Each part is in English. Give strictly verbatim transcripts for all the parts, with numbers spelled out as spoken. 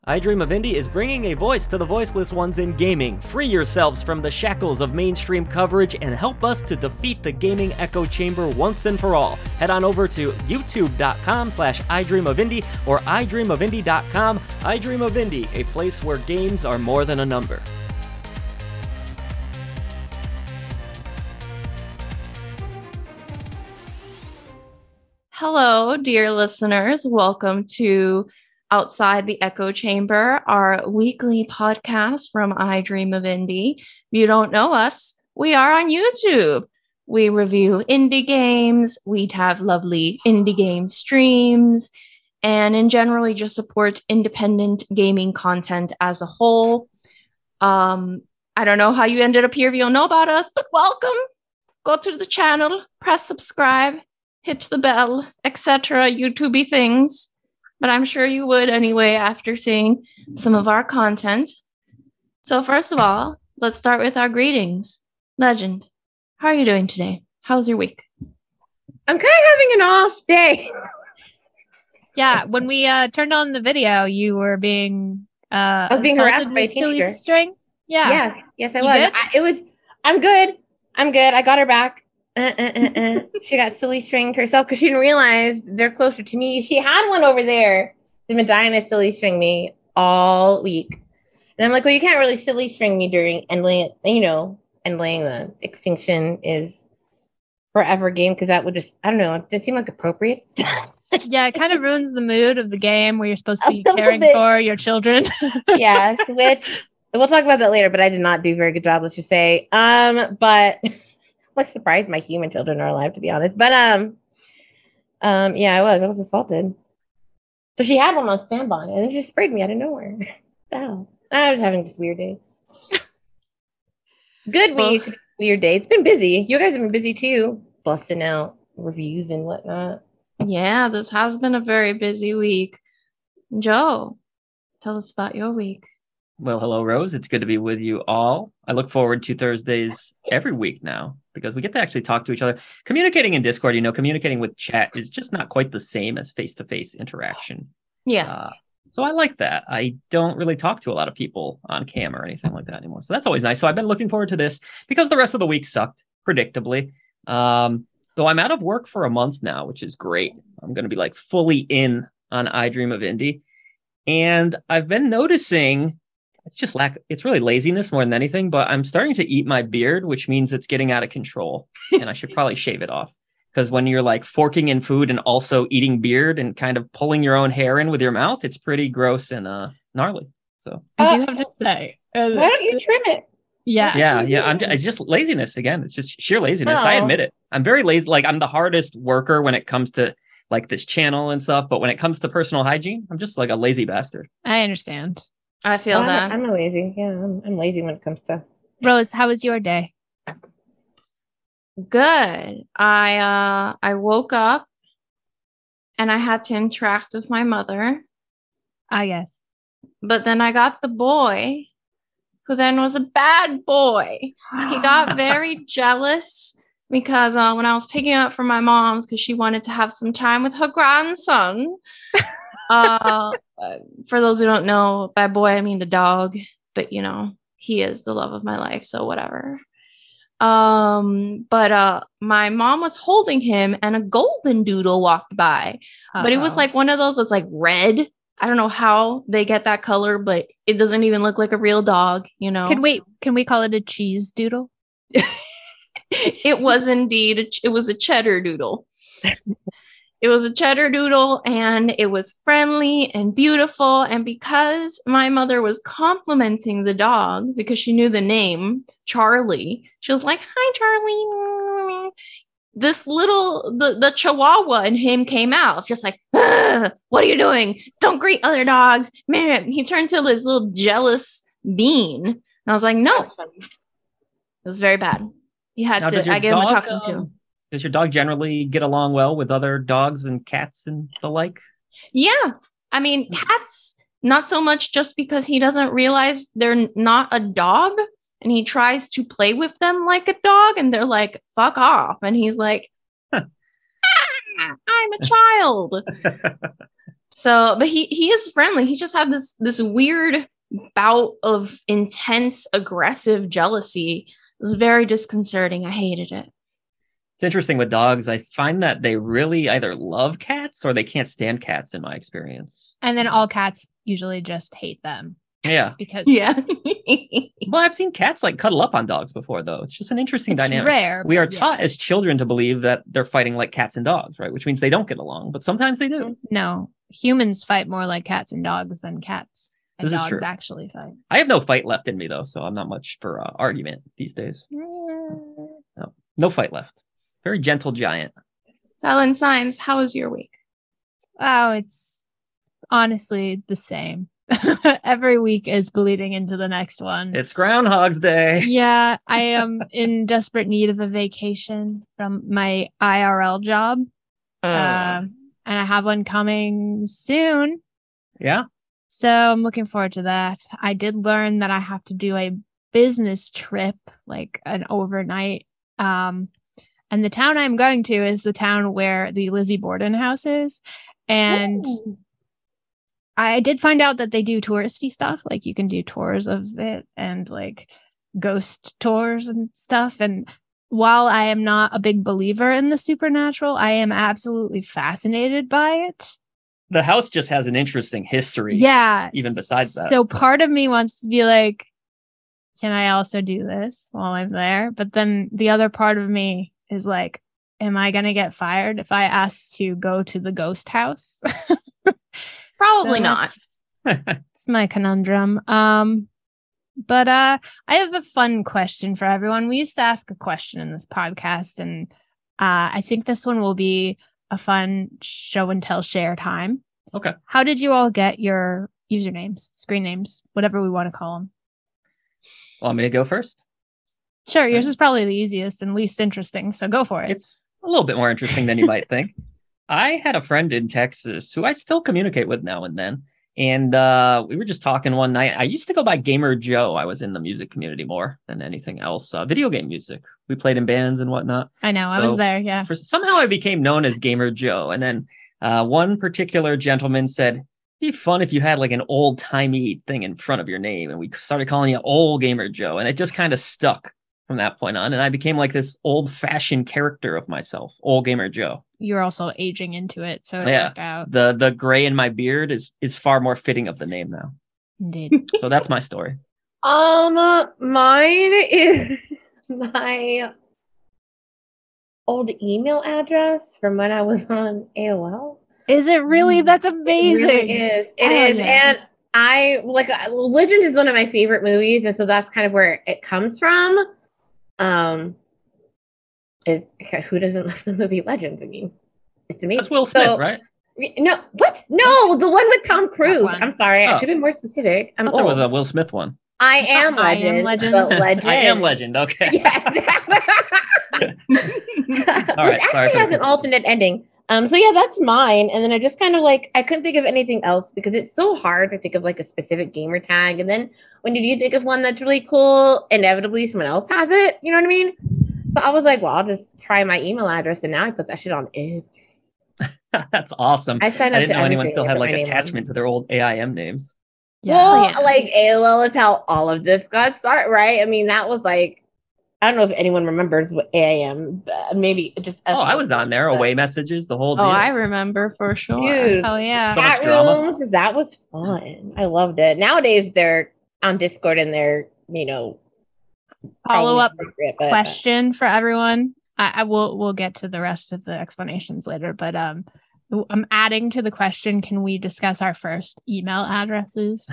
I Dream of Indie is bringing a voice to the voiceless ones in gaming. Free yourselves from the shackles of mainstream coverage and help us to defeat the gaming echo chamber once and for all. Head on over to youtube.com slash idreamofindie or idreamofindie dot com. I Dream of Indie, a place where games are more than a number. Hello, dear listeners. Welcome to Outside the Echo Chamber, our weekly podcast from I Dream of Indie. If you don't know us, we are on YouTube. We review indie games. We have lovely indie game streams. And in general, we just support independent gaming content as a whole. Um, I don't know how you ended up here if you don't know about us, but welcome. Go to the channel, press subscribe, hit the bell, et cetera. YouTubey things. But I'm sure you would anyway after seeing some of our content. So first of all, let's start with our greetings. Legend, how are you doing today? How's your week? I'm kind of having an off day. Yeah, when we uh, turned on the video, you were being uh, I was being harassed by a teenager. String. Yeah. Yes, yes, I You was. did? I, it was. I'm good. I'm good. I got her back. Uh, uh, uh, uh. She got silly stringed herself because she didn't realize they're closer to me. She had one over there. She's been dying to silly string me all week, and I'm like, well, you can't really silly string me during Endling, you know, Endling the Extinction is Forever game because that would just, I don't know, it didn't seem like appropriate. Yeah, it kind of ruins the mood of the game where you're supposed to be A little caring bit. for your children. Yeah, which we'll talk about that later, but I did not do a very good job, let's just say. Um, but like surprised my human children are alive, to be honest. But um, um, yeah, I was. I was assaulted. So she had one on standby, and it just sprayed me out of nowhere. The hell? I was having this weird day. Good Well- week, weird day. It's been busy. You guys have been busy too, busting out reviews and whatnot. Yeah, this has been a very busy week. Joe, tell us about your week. Well, hello, Rose. It's good to be with you all. I look forward to Thursdays every week now because we get to actually talk to each other. Communicating in Discord, you know, communicating with chat is just not quite the same as face-to-face interaction. Yeah. Uh, so I like that. I don't really talk to a lot of people on cam or anything like that anymore. So that's always nice. So I've been looking forward to this because the rest of the week sucked, predictably. Um, though I'm out of work for a month now, which is great. I'm going to be like fully in on I Dream of Indie. And I've been noticing it's just lack, it's really laziness more than anything, but I'm starting to eat my beard, which means it's getting out of control. And I should probably shave it off. Because when you're like forking in food and also eating beard and kind of pulling your own hair in with your mouth, it's pretty gross and uh, gnarly. So I do have to say. uh, Why don't you trim it? Yeah. yeah, yeah, I'm just, it's just laziness again. It's just sheer laziness. I Oh. admit it. I'm very lazy. Like I'm the hardest worker when it comes to like this channel and stuff. But when it comes to personal hygiene, I'm just like a lazy bastard. I understand. I feel Well, that. I'm, I'm a lazy. Yeah, I'm, I'm lazy when it comes to. Rose, how was your day? Good. I uh I woke up and I had to interact with my mother, Ah, yes. but then I got the boy who then was a bad boy. He got very jealous because uh, when I was picking up from my mom's because she wanted to have some time with her grandson. uh, uh, for those who don't know, by boy I mean the dog, but you know, he is the love of my life, so whatever. Um, but uh my mom was holding him and a golden doodle walked by. But it was Uh-oh. like one of those that's like red. I don't know how they get that color, but it doesn't even look like a real dog, you know. Can we can we call it a cheese doodle? It was indeed a, ch- it was a cheddar doodle. It was a cheddar doodle and it was friendly and beautiful. And because my mother was complimenting the dog because she knew the name Charlie, she was like, "Hi, Charlie." This little the, the chihuahua in him came out just like, "Ugh, what are you doing? Don't greet other dogs." Man, he turned to this little jealous bean. And I was like, no, it was very bad. He had Now, does to, your I gave him a dog, talking to. um, Does your dog generally get along well with other dogs and cats and the like? Yeah. I mean, cats, not so much just because he doesn't realize they're n- not a dog and he tries to play with them like a dog and they're like, fuck off. And he's like, "Ah, I'm a child." So, but he he is friendly. He just had this this weird bout of intense, aggressive jealousy. It was very disconcerting. I hated it. It's interesting with dogs. I find that they really either love cats or they can't stand cats in my experience. And then all cats usually just hate them Yeah. because Yeah. Well, I've seen cats like cuddle up on dogs before, though. It's just an interesting it's dynamic. rare. We are but yeah. taught as children to believe that they're fighting like cats and dogs, right? Which means they don't get along, but sometimes they do. No, humans fight more like cats and dogs than cats and This is dogs true. actually fight. I have no fight left in me, though, so I'm not much for uh, argument these days. No, no fight left. Very gentle giant. Silent Signs, how was your week? Oh, it's honestly the same. Every week is bleeding into the next one. It's Groundhog's Day. Yeah, I am in desperate need of a vacation from my I R L job. Uh, Um, and I have one coming soon. Yeah. So I'm looking forward to that. I did learn that I have to do a business trip, like an overnight. Um, and the town I'm going to is the town where the Lizzie Borden house is. And Ooh. I did find out that they do touristy stuff. Like you can do tours of it and like ghost tours and stuff. And while I am not a big believer in the supernatural, I am absolutely fascinated by it. The house just has an interesting history. Yeah. Even besides that. So part of me wants to be like, can I also do this while I'm there? But then the other part of me is like, am I going to get fired if I ask to go to the ghost house? Probably So not. that's- It's my conundrum. Um, but uh, I have a fun question for everyone. We used to ask a question in this podcast, and uh, I think this one will be a fun show and tell share time. Okay. How did you all get your usernames, screen names, whatever we want to call them? Want me to go first? Sure, yours is probably the easiest and least interesting, so go for it. It's a little bit more interesting than you might think. I had a friend in Texas who I still communicate with now and then. And uh, we were just talking one night. I used to go by Gamer Joe. I was in the music community more than anything else. Uh, video game music. We played in bands and whatnot. I know, I So, was there, yeah. For, somehow I became known as Gamer Joe. And then uh, one particular gentleman said, it'd be fun if you had like an old timey thing in front of your name. And we started calling you Old Gamer Joe. And it just kind of stuck from that point on. And I became like this old fashioned character of myself, Old Gamer Joe. You're also aging into it, so it Yeah. worked out. The the gray in my beard is is far more fitting of the name now. Indeed. So that's my story. Um, mine is my old email address from when I was on A O L. Is it really? That's amazing. It really is. It Hell is. yeah. And I like Legend is one of my favorite movies, and so that's kind of where it comes from. Um, it's who doesn't love the movie Legends? I mean, it's amazing. That's Will Smith, So- right? No, what? No, the one with Tom Cruise. one. I'm sorry, I Oh. should be more specific. I I'm thought there was old. a Will Smith one. I am I Legend. Am Legend. but Legend. I am Legend. Okay. Yeah. All right, It sorry actually for the has an confusion. alternate ending. Um, so yeah, that's mine. And then I just kind of like I couldn't think of anything else because it's so hard to think of like a specific gamer tag. And then when you do think of one that's really cool, inevitably someone else has it. You know what I mean? So I was like, well, I'll just try my email address, and now I put that shit on it. That's awesome. I signed I up didn't to know anyone everything still I had put like my name on. attachment to their old A I M names. Yeah. Well, yeah. like A O L is how all of this got started, right? I mean, that was like, I don't know if anyone remembers what A I M, but maybe it just. Oh, I was on there. But- Away messages, the whole deal. Oh, I remember for sure. Dude, Oh yeah. So much chat drama. rooms, that was fun. I loved it. Nowadays, they're on Discord and they're, you know, Follow up appropriate, but, uh, question for everyone. I, I will we'll get to the rest of the explanations later, but um I'm adding to the question, can we discuss our first email addresses?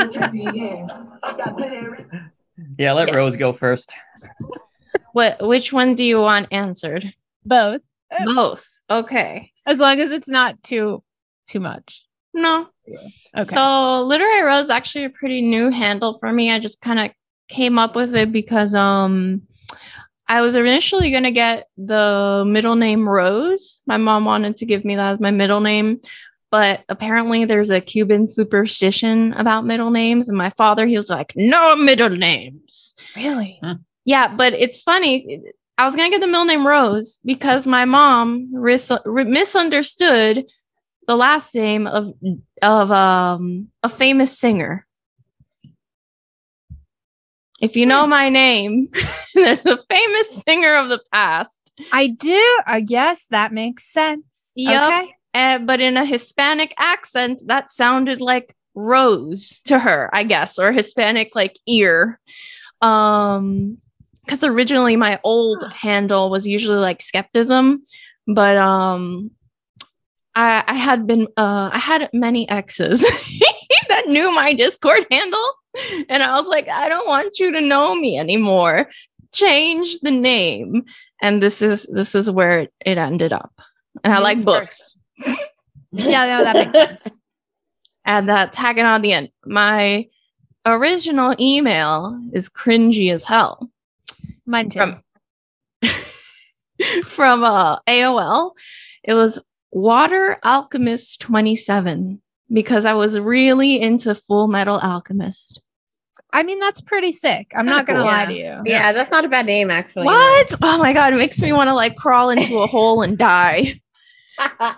Yeah, let Yes. Rose go first. What? Which one do you want answered? Both. Both. Okay. As long as it's not too too much. No. Okay. So Literary Rose is actually a pretty new handle for me. I just kind of came up with it because um I was initially gonna get the middle name Rose. My mom wanted to give me that as my middle name, but apparently there's a Cuban superstition about middle names, and my father, he was like, no middle names. really? Yeah, but it's funny. I was gonna get the middle name Rose because my mom ris- re- misunderstood the last name of of um a famous singer. If you know my name, there's a famous singer of the past. I do. I guess that makes sense. Yep. Okay. Uh, but in a Hispanic accent, that sounded like Rose to her, I guess, or Hispanic like ear. Um, because originally my old handle was usually like Skepticism, but um, I I had been uh I had many exes that knew my Discord handle, and I was like, I don't want you to know me anymore. Change the name, and this is this is where it, it ended up. And I like books. Yeah, no, that makes sense. Add that tagging on the end. My original email is cringy as hell. Mine too. From from uh, A O L. It was Water Alchemist twenty-seven because I was really into Full Metal Alchemist. I mean, that's pretty sick. I'm not Kinda gonna cool. lie to you. Yeah, that's not a bad name, actually. What? Oh my god, it makes me want to like crawl into a hole and die. How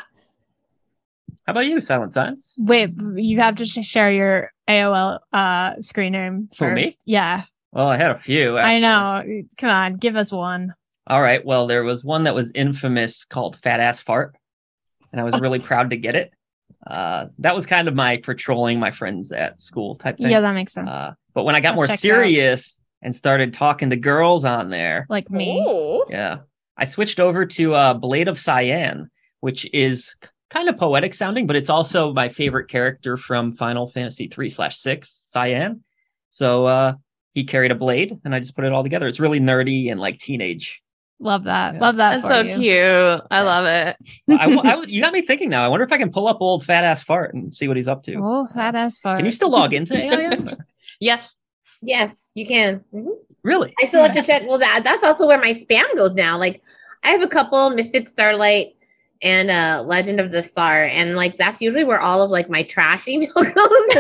about you, Silent Signs? Wait, you have to sh- share your A O L uh, screen name first. For me? Yeah, Well, I had a few. I actually. know. Come on, give us one. All right. Well, there was one that was infamous called Fat Ass Fart, and I was really proud to get it. Uh, that was kind of my patrolling my friends at school type thing. Yeah, that makes sense. Uh, but when I got That more checks serious and started talking to girls on there, like me. Ooh. yeah, I switched over to uh, Blade of Cyan, which is kind of poetic sounding, but it's also my favorite character from Final Fantasy three slash six, Cyan. So uh, he carried a blade, and I just put it all together. It's really nerdy and like teenage. Love that. Yeah. Love that. That's for so you. cute. I love it. I, I, you got me thinking now. I wonder if I can pull up old Fat Ass Fart and see what he's up to. Oh, fat ass fart. Can you still log into A I M? Yes. Yes, you can. Mhm. Really? I still have to check. Well, that that's also where my spam goes now. Like, I have a couple Mystic Starlight and uh Legend of the Star, and like that's usually where all of like my trash email goes.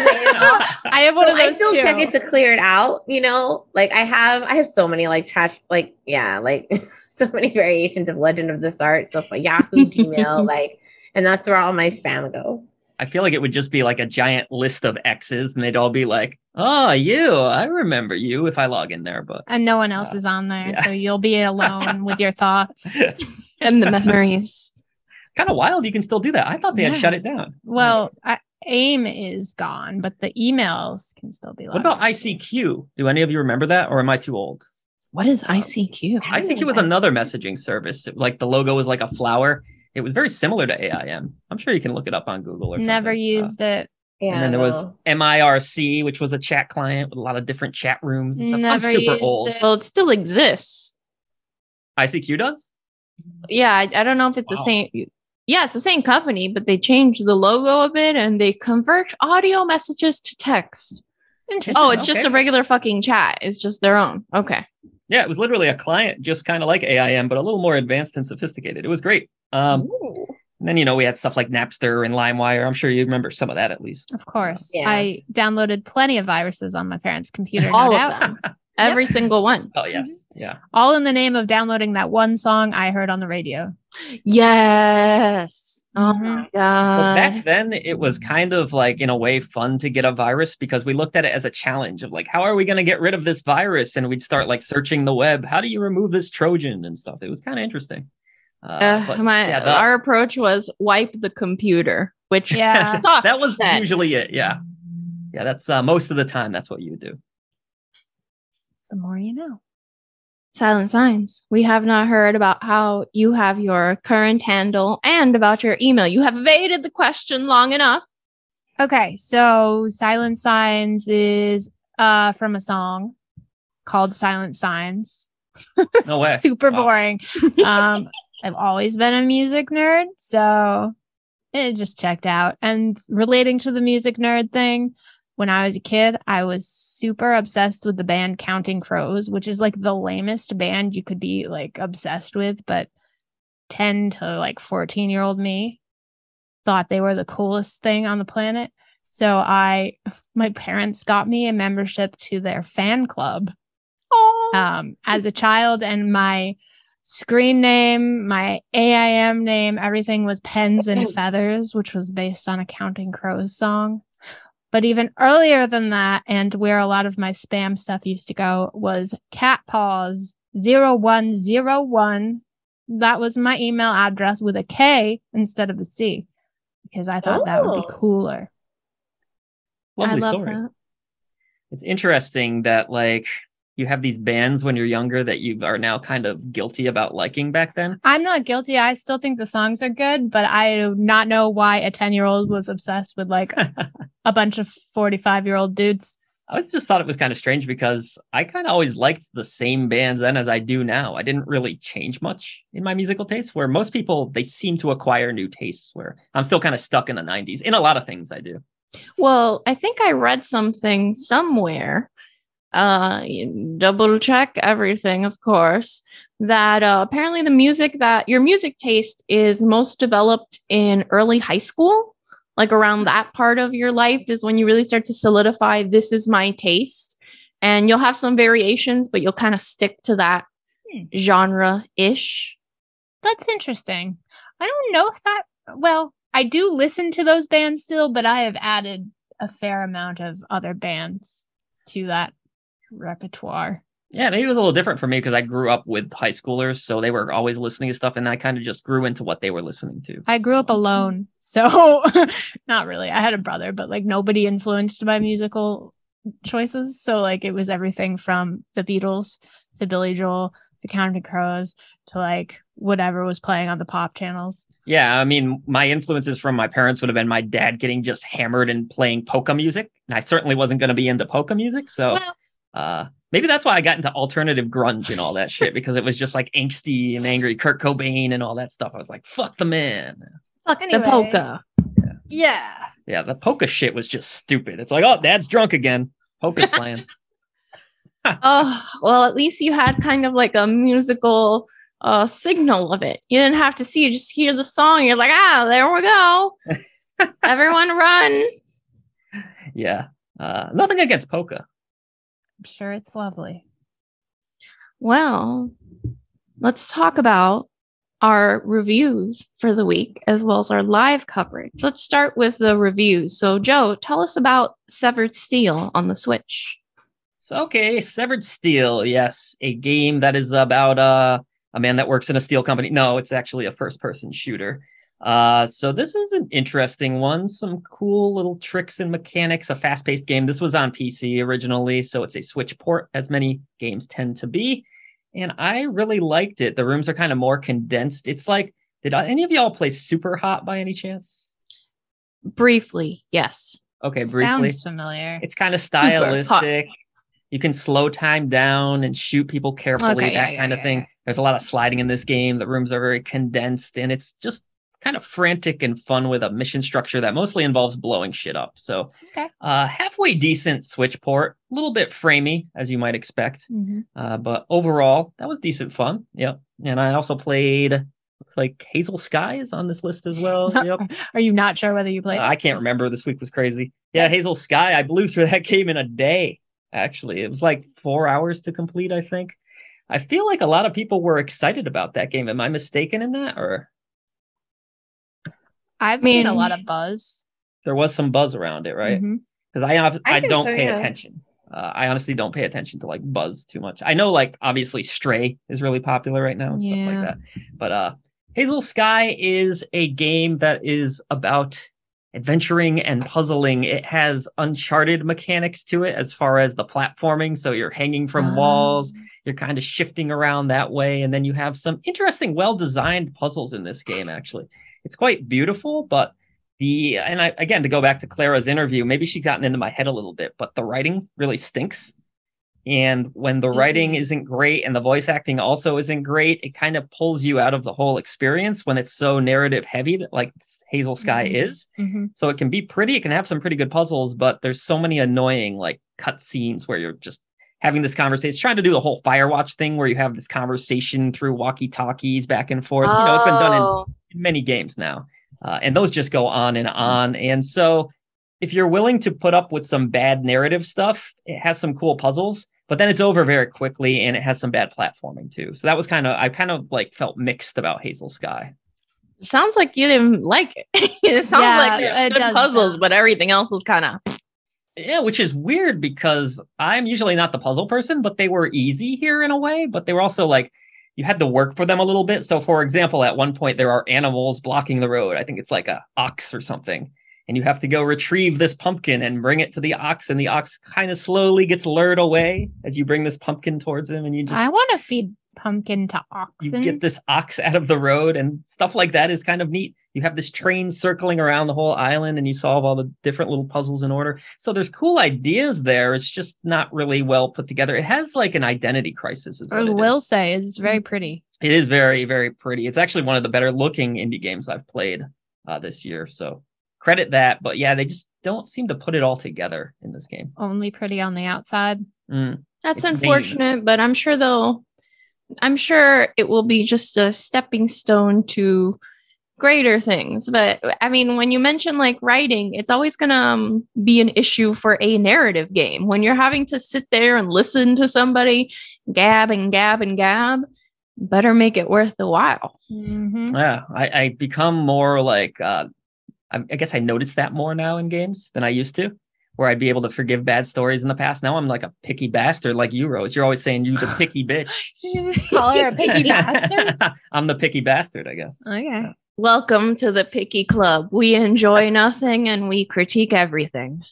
I have one So of I those still too. check it to clear it out. You know, like I have I have so many like trash, like yeah, like so many variations of Legend of the Star. So for Yahoo, Gmail, like, and that's where all my spam goes. I feel like it would just be like a giant list of X's, and they'd all be like, "Oh, you, I remember you." If I log in there, but and no one else Uh, is on there, yeah. so you'll be alone with your thoughts. And the memories. kind of wild. You can still do that. I thought they had Yeah. shut it down. Well, I, AIM is gone, but the emails can still be. What about logged I in. C Q? Do any of you remember that, or am I too old? What is I C Q? I C Q was another messaging service. It- like the logo was like a flower. It was very similar to A I M. I'm sure you can look it up on Google or Never something. Uh, used it. Yeah, and then there was no. M I R C, which was a chat client with a lot of different chat rooms and stuff. Never I'm super used old. it. Well, it still exists. I C Q does? Yeah, I, I don't know if it's Wow. the same. Yeah, it's the same company, but they changed the logo a bit and they convert audio messages to text. Interesting. Oh, it's just Okay. a regular fucking chat. It's just their own. Okay. Yeah, it was literally a client, just kind of like A I M, but a little more advanced and sophisticated. It was great. Um, Ooh. and then, you know, we had stuff like Napster and LimeWire. I'm sure you remember some of that at least. Of course. Yeah. I downloaded plenty of viruses on my parents' computer. no All doubt. of them. Every single one. Oh, yes. Yeah. All in the name of downloading that one song I heard on the radio. Yes. Oh Mhm. my But god. back then, it was kind of like, in a way, fun to get a virus because we looked at it as a challenge of like, how are we going to get rid of this virus? And we'd start like searching the web. How do you remove this Trojan and stuff? It was kind of interesting. Uh, Uh, but my yeah, the- our approach was wipe the computer, which Yeah. sucks that was then. usually it. Yeah. Yeah. That's uh, most of the time. That's what you would do. The more you know. Silent Signs. We have not heard about how you have your current handle and about your email. You have evaded the question long enough. Okay, so Silent Signs is uh from a song called Silent Signs. No way. Super Wow. boring. um, I've always been a music nerd, so it just checked out. And relating to the music nerd thing, when I was a kid, I was super obsessed with the band Counting Crows, which is like the lamest band you could be like obsessed with, but ten to like fourteen year old me thought they were the coolest thing on the planet. So I, my parents got me a membership to their fan club Oh. um, as a child, and my screen name, my A I M name, everything was Pens and Feathers, which was based on a Counting Crows song. But even earlier than that, and where a lot of my spam stuff used to go, was catpaws zero one zero one. That was my email address with a K instead of a C, because I thought oh. that would be cooler. Lovely I love story. that. It's interesting that, like, you have these bands when you're younger that you are now kind of guilty about liking back then. I'm not guilty. I still think the songs are good, but I do not know why a ten-year-old was obsessed with, like, a bunch of forty-five-year-old dudes. I just thought it was kind of strange because I kind of always liked the same bands then as I do now. I didn't really change much in my musical tastes, where most people, they seem to acquire new tastes, where I'm still kind of stuck in the nineties. In a lot of things I do. Well, I think I read something somewhere, uh, double check everything, of course, that uh, apparently the music that your music taste is most developed in early high school. Like around that part of your life is when you really start to solidify, this is my taste. And you'll have some variations, but you'll kind of stick to that hmm. genre-ish. That's interesting. I don't know if that, well, I do listen to those bands still, but I have added a fair amount of other bands to that repertoire. Yeah, maybe it was a little different for me because I grew up with high schoolers, so they were always listening to stuff, and I kind of just grew into what they were listening to. I grew up alone, so not really. I had a brother, but like nobody influenced my musical choices. So like it was everything from the Beatles to Billy Joel to Counting Crows to like whatever was playing on the pop channels. Yeah, I mean, my influences from my parents would have been my dad getting just hammered and playing polka music, and I certainly wasn't going to be into polka music, so... Well, uh maybe that's why I got into alternative grunge and all that shit, because it was just like angsty and angry Kurt Cobain and all that stuff. I was like, fuck the man. Fuck anyway. the polka. Yeah. yeah. Yeah, the polka shit was just stupid. It's like, oh, dad's drunk again. Polka's playing. Oh, well, at least you had kind of like a musical uh, signal of it. You didn't have to see, you just hear the song. You're like, ah, there we go. Everyone run. Yeah. Uh, nothing against polka. I'm sure it's lovely. Well, let's talk about our reviews for the week as well as our live coverage. Let's start with the reviews. So, Joe, tell us about Severed Steel on the Switch. So, okay, Severed Steel. Yes, a game that is about uh, a man that works in a steel company. No, it's actually a first-person shooter. Uh, so this is an interesting one. Some cool little tricks and mechanics, a fast-paced game. This was on P C originally, so it's a Switch port, as many games tend to be. And I really liked it. The rooms are kind of more condensed. It's like, did any of y'all play Super Hot by any chance? Briefly, yes. Okay, briefly. Sounds familiar. It's kind of stylistic. You can slow time down and shoot people carefully, okay, that yeah, kind yeah, of thing. Yeah. There's a lot of sliding in this game. The rooms are very condensed, and it's just kind of frantic and fun with a mission structure that mostly involves blowing shit up. So okay. uh, halfway decent Switch port, a little bit framey, as you might expect. Mm-hmm. Uh, but overall, that was decent fun. Yep. And I also played, looks like Hazel Sky is on this list as well. Yep. Are you not sure whether you played uh, it? I can't remember. This week was crazy. Yeah, Hazel Sky, I blew through that game in a day, actually. It was like four hours to complete, I think. I feel like a lot of people were excited about that game. Am I mistaken in that, or... I've I mean, seen a lot of buzz. There was some buzz around it, right? Because mm-hmm. I I, I don't so, pay yeah. attention. Uh, I honestly don't pay attention to like buzz too much. I know like obviously Stray is really popular right now and yeah. stuff like that. But uh, Hazel Sky is a game that is about adventuring and puzzling. It has Uncharted mechanics to it as far as the platforming. So you're hanging from oh. walls. You're kind of shifting around that way. And then you have some interesting, well-designed puzzles in this game, actually. It's quite beautiful, but the, and I, again, to go back to Clara's interview, maybe she gotten into my head a little bit, but the writing really stinks. And when the writing Mm-hmm. isn't great and the voice acting also isn't great, it kind of pulls you out of the whole experience when it's so narrative heavy that like Hazel Sky Mm-hmm. is. Mm-hmm. So it can be pretty, it can have some pretty good puzzles, but there's so many annoying like cut scenes where you're just having this conversation. It's trying to do the whole Firewatch thing where you have this conversation through walkie-talkies back and forth. Oh. You know, it's been done in, in many games now. Uh, and those just go on and on. And so if you're willing to put up with some bad narrative stuff, it has some cool puzzles, but then it's over very quickly, and it has some bad platforming too. So that was kind of I kind of like felt mixed about Hazel Sky. Sounds like you didn't like it. It sounds Yeah, like it good does puzzles, sound- but everything else was kind of. Yeah, which is weird because I'm usually not the puzzle person, but they were easy here in a way, but they were also like, you had to work for them a little bit. So for example, at one point there are animals blocking the road. I think it's like a ox or something. And you have to go retrieve this pumpkin and bring it to the ox, and the ox kind of slowly gets lured away as you bring this pumpkin towards him, and you just I want to feed pumpkin to you oxen. get this ox out of the road, and stuff like that is kind of neat. You have this train circling around the whole island, and you solve all the different little puzzles in order. So there's cool ideas there. It's just not really well put together. It has like an identity crisis. Is I what it will is. say it's very pretty. It is very, very pretty. It's actually one of the better looking indie games I've played uh, this year. So credit that. But yeah, they just don't seem to put it all together in this game. Only pretty on the outside. Mm. That's It's vain. unfortunate, but I'm sure they'll. I'm sure it will be just a stepping stone to greater things. But I mean, when you mention like writing, it's always going to um, be an issue for a narrative game. When you're having to sit there and listen to somebody gab and gab and gab, better make it worth the while. Mhm. Yeah, I, I become more like, uh, I, I guess I notice that more now in games than I used to, where I'd be able to forgive bad stories in the past. Now I'm like a picky bastard like you, Rose. You're always saying you the picky bitch. You just call her a picky bastard? I'm the picky bastard, I guess. Okay. Welcome to the Picky Club. We enjoy nothing and we critique everything.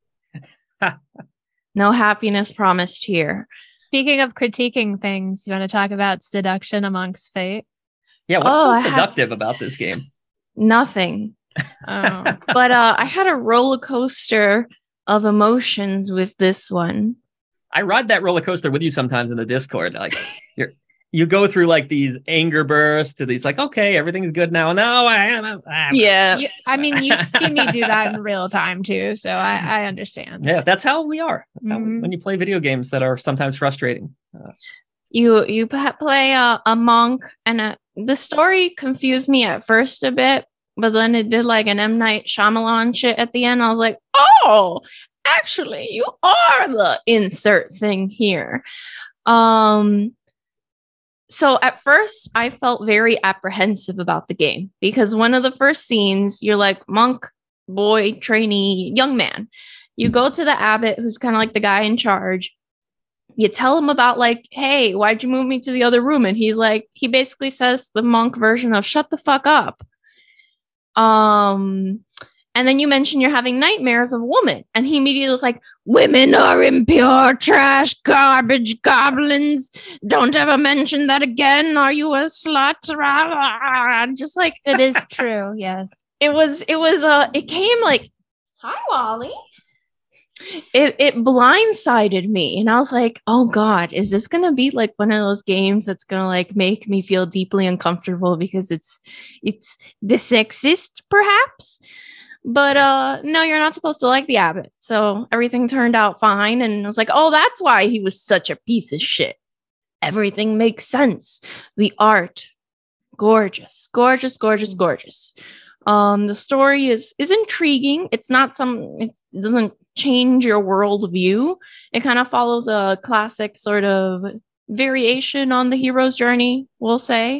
No happiness promised here. Speaking of critiquing things, you want to talk about seduction amongst fate? Yeah, what's Oh, I so had seductive s- about this game? Nothing. Oh. But uh, I had a roller coaster of emotions with this one. I ride that roller coaster with you sometimes in the Discord. Like you're you go through like these anger bursts to these like, okay, everything's good now. No, I am. I'm, I'm- Yeah. You- I mean, you see me do that in real time too, so I, I understand. Yeah, that's how we are. That's how, Mhm. when you play video games that are sometimes frustrating. Uh, You you p- play a, a monk, and a, the story confused me at first a bit, but then it did like an M. Night Shyamalan shit at the end. I was like, oh, actually, you are the insert thing here. Um, so at first, I felt very apprehensive about the game because one of the first scenes, you're like monk, boy, trainee, young man. You go to the abbot, who's kind of like the guy in charge. You tell him about like, hey, why'd you move me to the other room? And he's like, he basically says the monk version of shut the fuck up. Um, and then you mention you're having nightmares of women. And he immediately was like, women are impure, trash, garbage, goblins. Don't ever mention that again. Are you a slut? Just like It is true, yes. it was, it was, uh, it came like, hi, Wally. It it blindsided me, and I was like, "Oh God, is this gonna be like one of those games that's gonna like make me feel deeply uncomfortable because it's it's the sexist, perhaps?" But uh, no, you're not supposed to like the abbot, so everything turned out fine, and I was like, "Oh, that's why he was such a piece of shit." Everything makes sense. The art, gorgeous, gorgeous, gorgeous, gorgeous. Um, the story is is intriguing. It's not some. It's, it doesn't change your worldview. It kind of follows a classic sort of variation on the hero's journey, we'll say.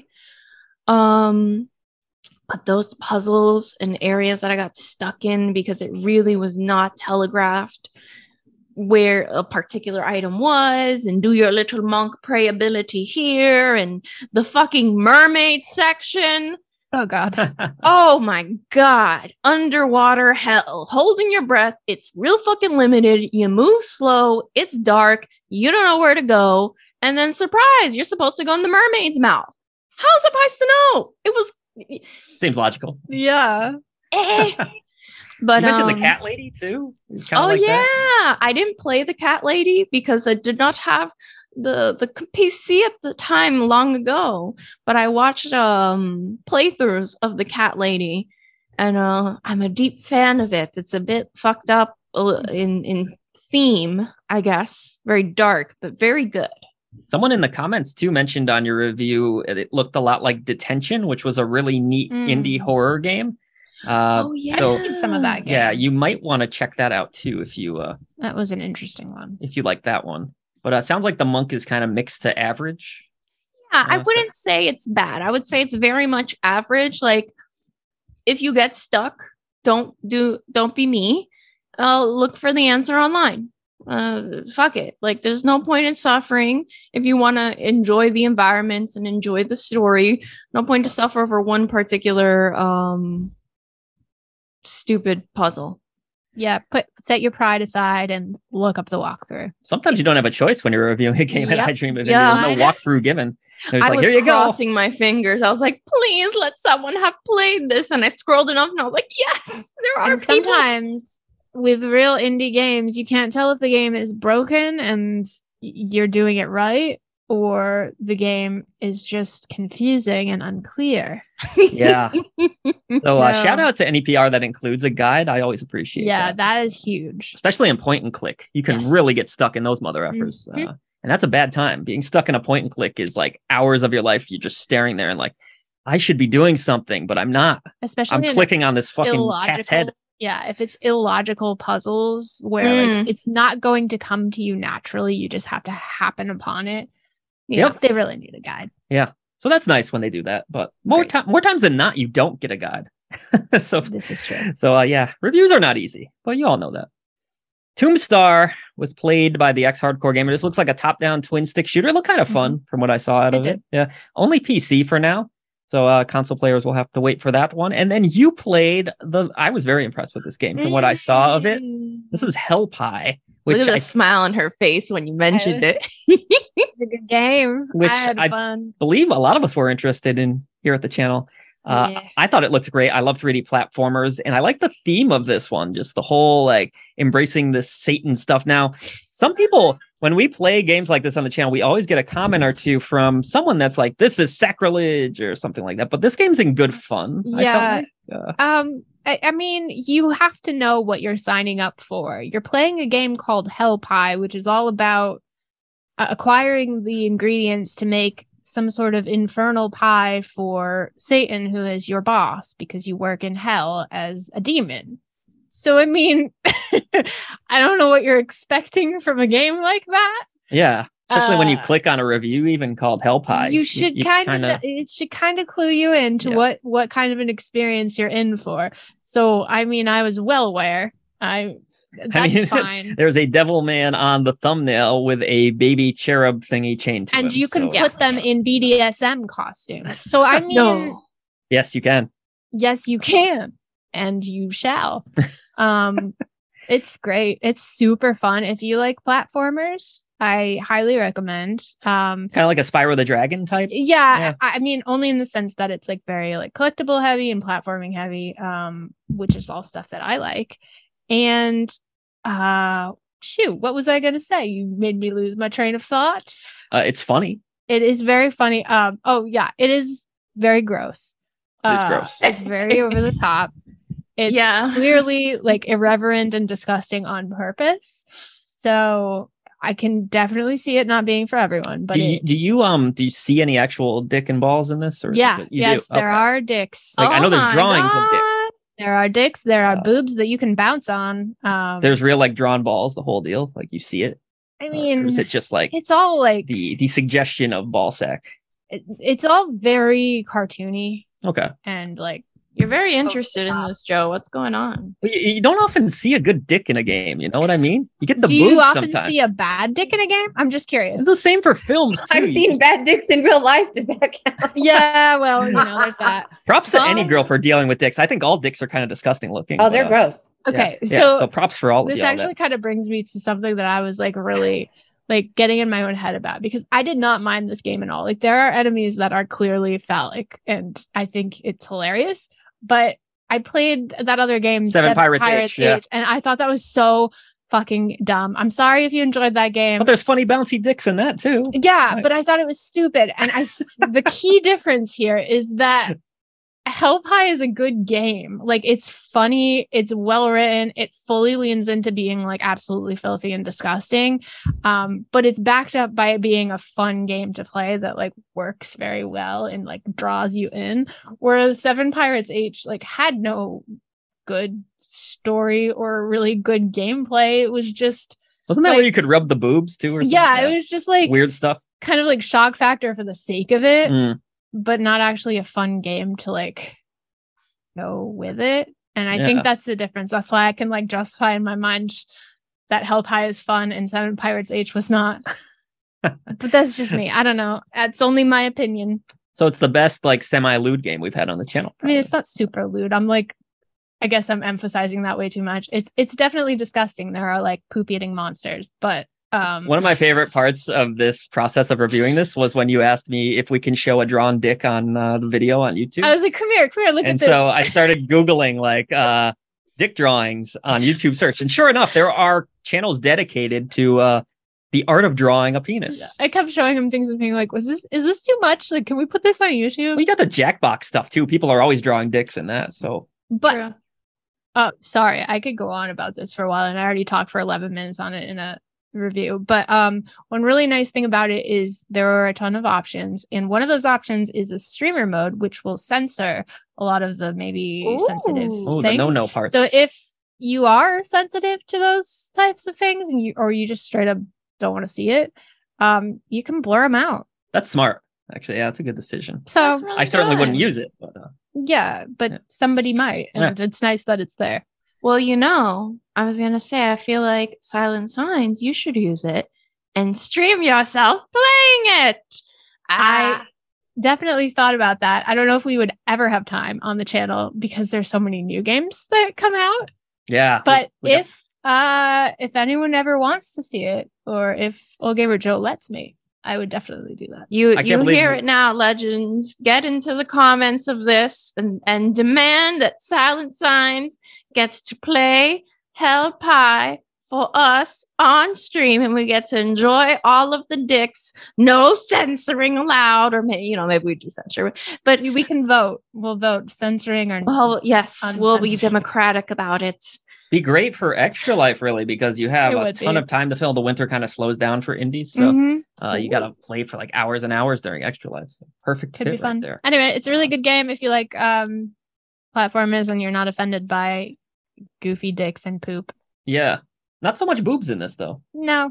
Um, but those puzzles and areas that I got stuck in because it really was not telegraphed where a particular item was, and do your little monk pray ability here, and the fucking mermaid section. Oh God. Oh my God. Underwater hell. Holding your breath. It's real fucking limited. You move slow. It's dark. You don't know where to go. And then surprise, you're supposed to go in the mermaid's mouth. How was I supposed to know? It was Seems logical. Yeah. eh. But you mentioned um, the cat lady too. It's kinda Oh like yeah. that. I didn't play the cat lady because I did not have the the P C at the time long ago, but I watched um playthroughs of the cat lady, and uh I'm a deep fan of it. It's a bit fucked up uh, in in theme, I guess. Very dark, but very good. Someone in the comments too mentioned on your review it it looked a lot like Detention, which was a really neat Mm. indie horror game. Uh, Oh yeah. so- Played some of that game. yeah, you might want to check that out too if you uh That was an interesting one. if you like that one. but uh, it sounds like the monk is kind of mixed to average. Yeah, I Uh, so- wouldn't say it's bad. I would say it's very much average. Like, if you get stuck, don't do don't be me. Uh, look for the answer online. Uh, fuck it. Like, there's no point in suffering if you want to enjoy the environments and enjoy the story. No point to suffer over one particular um stupid puzzle. Yeah, put set your pride aside and look up the walkthrough. Sometimes you don't have a choice when you're reviewing a game Yep. at I Dream of Indie. Yeah. There's no walkthrough given. There's I like, was here you go. crossing my fingers. I was like, please let someone have played this. And I scrolled enough and I was like, yes, there are And people. sometimes with real indie games, you can't tell if the game is broken and y- you're doing it right, or the game is just confusing and unclear. Yeah. So, uh, So- shout out to any P R that includes a guide. I always appreciate Yeah, that. that is huge. Especially in point and click. You can Yes. really get stuck in those mother effers. Mhm. Uh, and that's a bad time. Being stuck in a point and click is like hours of your life. You're just staring there and like, I should be doing something, but I'm not. Especially I'm in clicking on this fucking illogical. cat's head. Yeah, if it's illogical puzzles where Mm. like it's not going to come to you naturally, you just have to happen upon it. Yeah. Yep. They really need a guide. So that's nice when they do that. But more Great. time, more times than not, you don't get a guide. so This is true. So uh, yeah, reviews are not easy, but you all know that. Tombstar was played by the ex-hardcore gamer. This looks like a top-down twin-stick shooter. It looked kind of fun from what I saw out It of it. did. Yeah, only P C for now. So uh, console players will have to wait for that one. And then you played the. I was very impressed with this game from what I saw of it. Mm. This is Hell Pie, Look which at the I smile on her face when you mentioned was- it. It's a good game. Which I had I- fun. believe a lot of us were interested in here at the channel. Uh, Yeah. I thought it looked great. I love three D platformers, and I like the theme of this one, just the whole like embracing this Satan stuff. Now, some people, when we play games like this on the channel, we always get a comment or two from someone that's like, "This is sacrilege" or something like that. But this game's in good fun. I felt Yeah. like. Uh, Um, I, I mean, you have to know what you're signing up for. You're playing a game called Hell Pie, which is all about uh, acquiring the ingredients to make some sort of infernal pie for Satan, who is your boss, because you work in hell as a demon. So, I mean, I don't know what you're expecting from a game like that. yeah, especially when you Uh, click on a review, even called Hell Pie. You should kind kinda- of it should kind of clue you into Yeah. what what kind of an experience you're in for. So I mean, I was well aware. I that's mean, fine. There's a devil man on the thumbnail with a baby cherub thingy chained to him. And you can so- put them in B D S M costumes. So I mean, No. Yes, you can. yes, you can, and you shall. Um, it's great. It's super fun. If you like platformers, I highly recommend. Um, Kind of like a Spyro the Dragon type. yeah, Yeah. I, I mean, only in the sense that it's like very like collectible heavy and platforming heavy, um, which is all stuff that I like. And uh, shoot, what was I gonna say? You made me lose my train of thought. Uh, it's funny. It is very funny. Um, oh yeah, it is very gross. It is Uh, gross. It's very over the top. It's Yeah. clearly like irreverent and disgusting on purpose. So I can definitely see it not being for everyone. But do you, it- do you um do you see any actual dick and balls in this? Or is it yeah, just- you yes, do? there Okay. are dicks. Like, I know Oh there's my drawings of dicks. God. There are dicks. There are Uh, boobs that you can bounce on. Um, There's real like drawn balls. The whole deal. Like you see it. I Or- mean, or is it just like it's all like the the suggestion of ball sack? it, it's all very cartoony Okay. and like You're very interested in this, Joe. What's going on? Well, You, you don't often see a good dick in a game. You know what I mean? You get the do boobs you often sometimes. see a bad dick in a game? I'm just curious. It's the same for films too. I've You seen just- bad dicks in real life. Does that count? Yeah, well, you know, there's that. props to any Um, girl for dealing with dicks. I think all dicks are kind of disgusting looking. Oh, but, they're uh, gross. Okay, yeah, so, so props for all of this y'all actually that- kind of brings me to something that I was like really like getting in my own head about, because I did not mind this game at all. Like there are enemies that are clearly phallic and I think it's hilarious, but I played that other game, Seven Pirates H, yeah. and I thought that was so fucking dumb. I'm sorry if you enjoyed that game. But there's funny bouncy dicks in that too. Yeah, Right. but I thought it was stupid. And I the key difference here is that Hell Pie is a good game. Like it's funny, it's well written, it fully leans into being like absolutely filthy and disgusting. Um, but it's backed up by it being a fun game to play that like works very well and like draws you in. Whereas Seven Pirates H like had no good story or really good gameplay. It was just Wasn't that Like- where you could rub the boobs too or something? Yeah, it was just like weird stuff. kind of like shock factor for the sake of it, Mm, but not actually a fun game to like go with it. And I Yeah. think that's the difference. That's why I can like justify in my mind that Hell Pie is fun and Seven Pirates H was not. But that's just me. I don't know. It's only my opinion. So it's the best like semi-lewd game we've had on the channel. I mean, probably. it's not super lewd. I'm like, I guess I'm emphasizing that way too much. It's it's definitely disgusting. There are like poop eating monsters, but um, One of my favorite parts of this process of reviewing this was when you asked me if we can show a drawn dick on uh, the video on YouTube. I was like, come here, come here, look and at this. so I started Googling like uh, dick drawings on YouTube search. And sure enough, there are channels dedicated to uh, the art of drawing a penis. I kept showing him things and being like, was this, is this too much? Like, can we put this on YouTube? We got the Jackbox stuff too. People are always drawing dicks in that. So But, True. oh, sorry, I could go on about this for a while and I already talked for eleven minutes on it in a review. But um, one really nice thing about it is there are a ton of options. And one of those options is a streamer mode, which will censor a lot of the maybe sensitive Ooh. oh, the things. no-no parts. So if you are sensitive to those types of things and you or you just straight up don't want to see it, um, you can blur them out. That's smart. Actually, yeah, that's a good decision. So That's really I certainly good. wouldn't use it. But, uh, yeah, but Yeah. somebody might. And it's nice that it's there. Well, you know, I was going to say, I feel like Silent Signs, you should use it and stream yourself playing it. I definitely thought about that. I don't know if we would ever have time on the channel because there's so many new games that come out. yeah. But we got- if uh if anyone ever wants to see it, or if Old Gamer Joe lets me, I would definitely do that. You I can't you believe hear we- it now, legends. Get into the comments of this and, and demand that Silent Signs gets to play Hell Pie for us on stream, and we get to enjoy all of the dicks. No censoring allowed, or maybe you know maybe we do censor, but We, we can vote. We'll vote censoring or well, yes, we'll be Uncensored. democratic about it. be great for Extra Life, really, because you have It a would ton be. of time to fill. The winter kind of slows down for indies. So Mhm. uh, you got to play for like hours and hours during Extra Life. So perfect Could fit be fun. right there. Anyway, it's a really good game if you like um platformers and you're not offended by goofy dicks and poop. Yeah. Not so much boobs in this, though. No.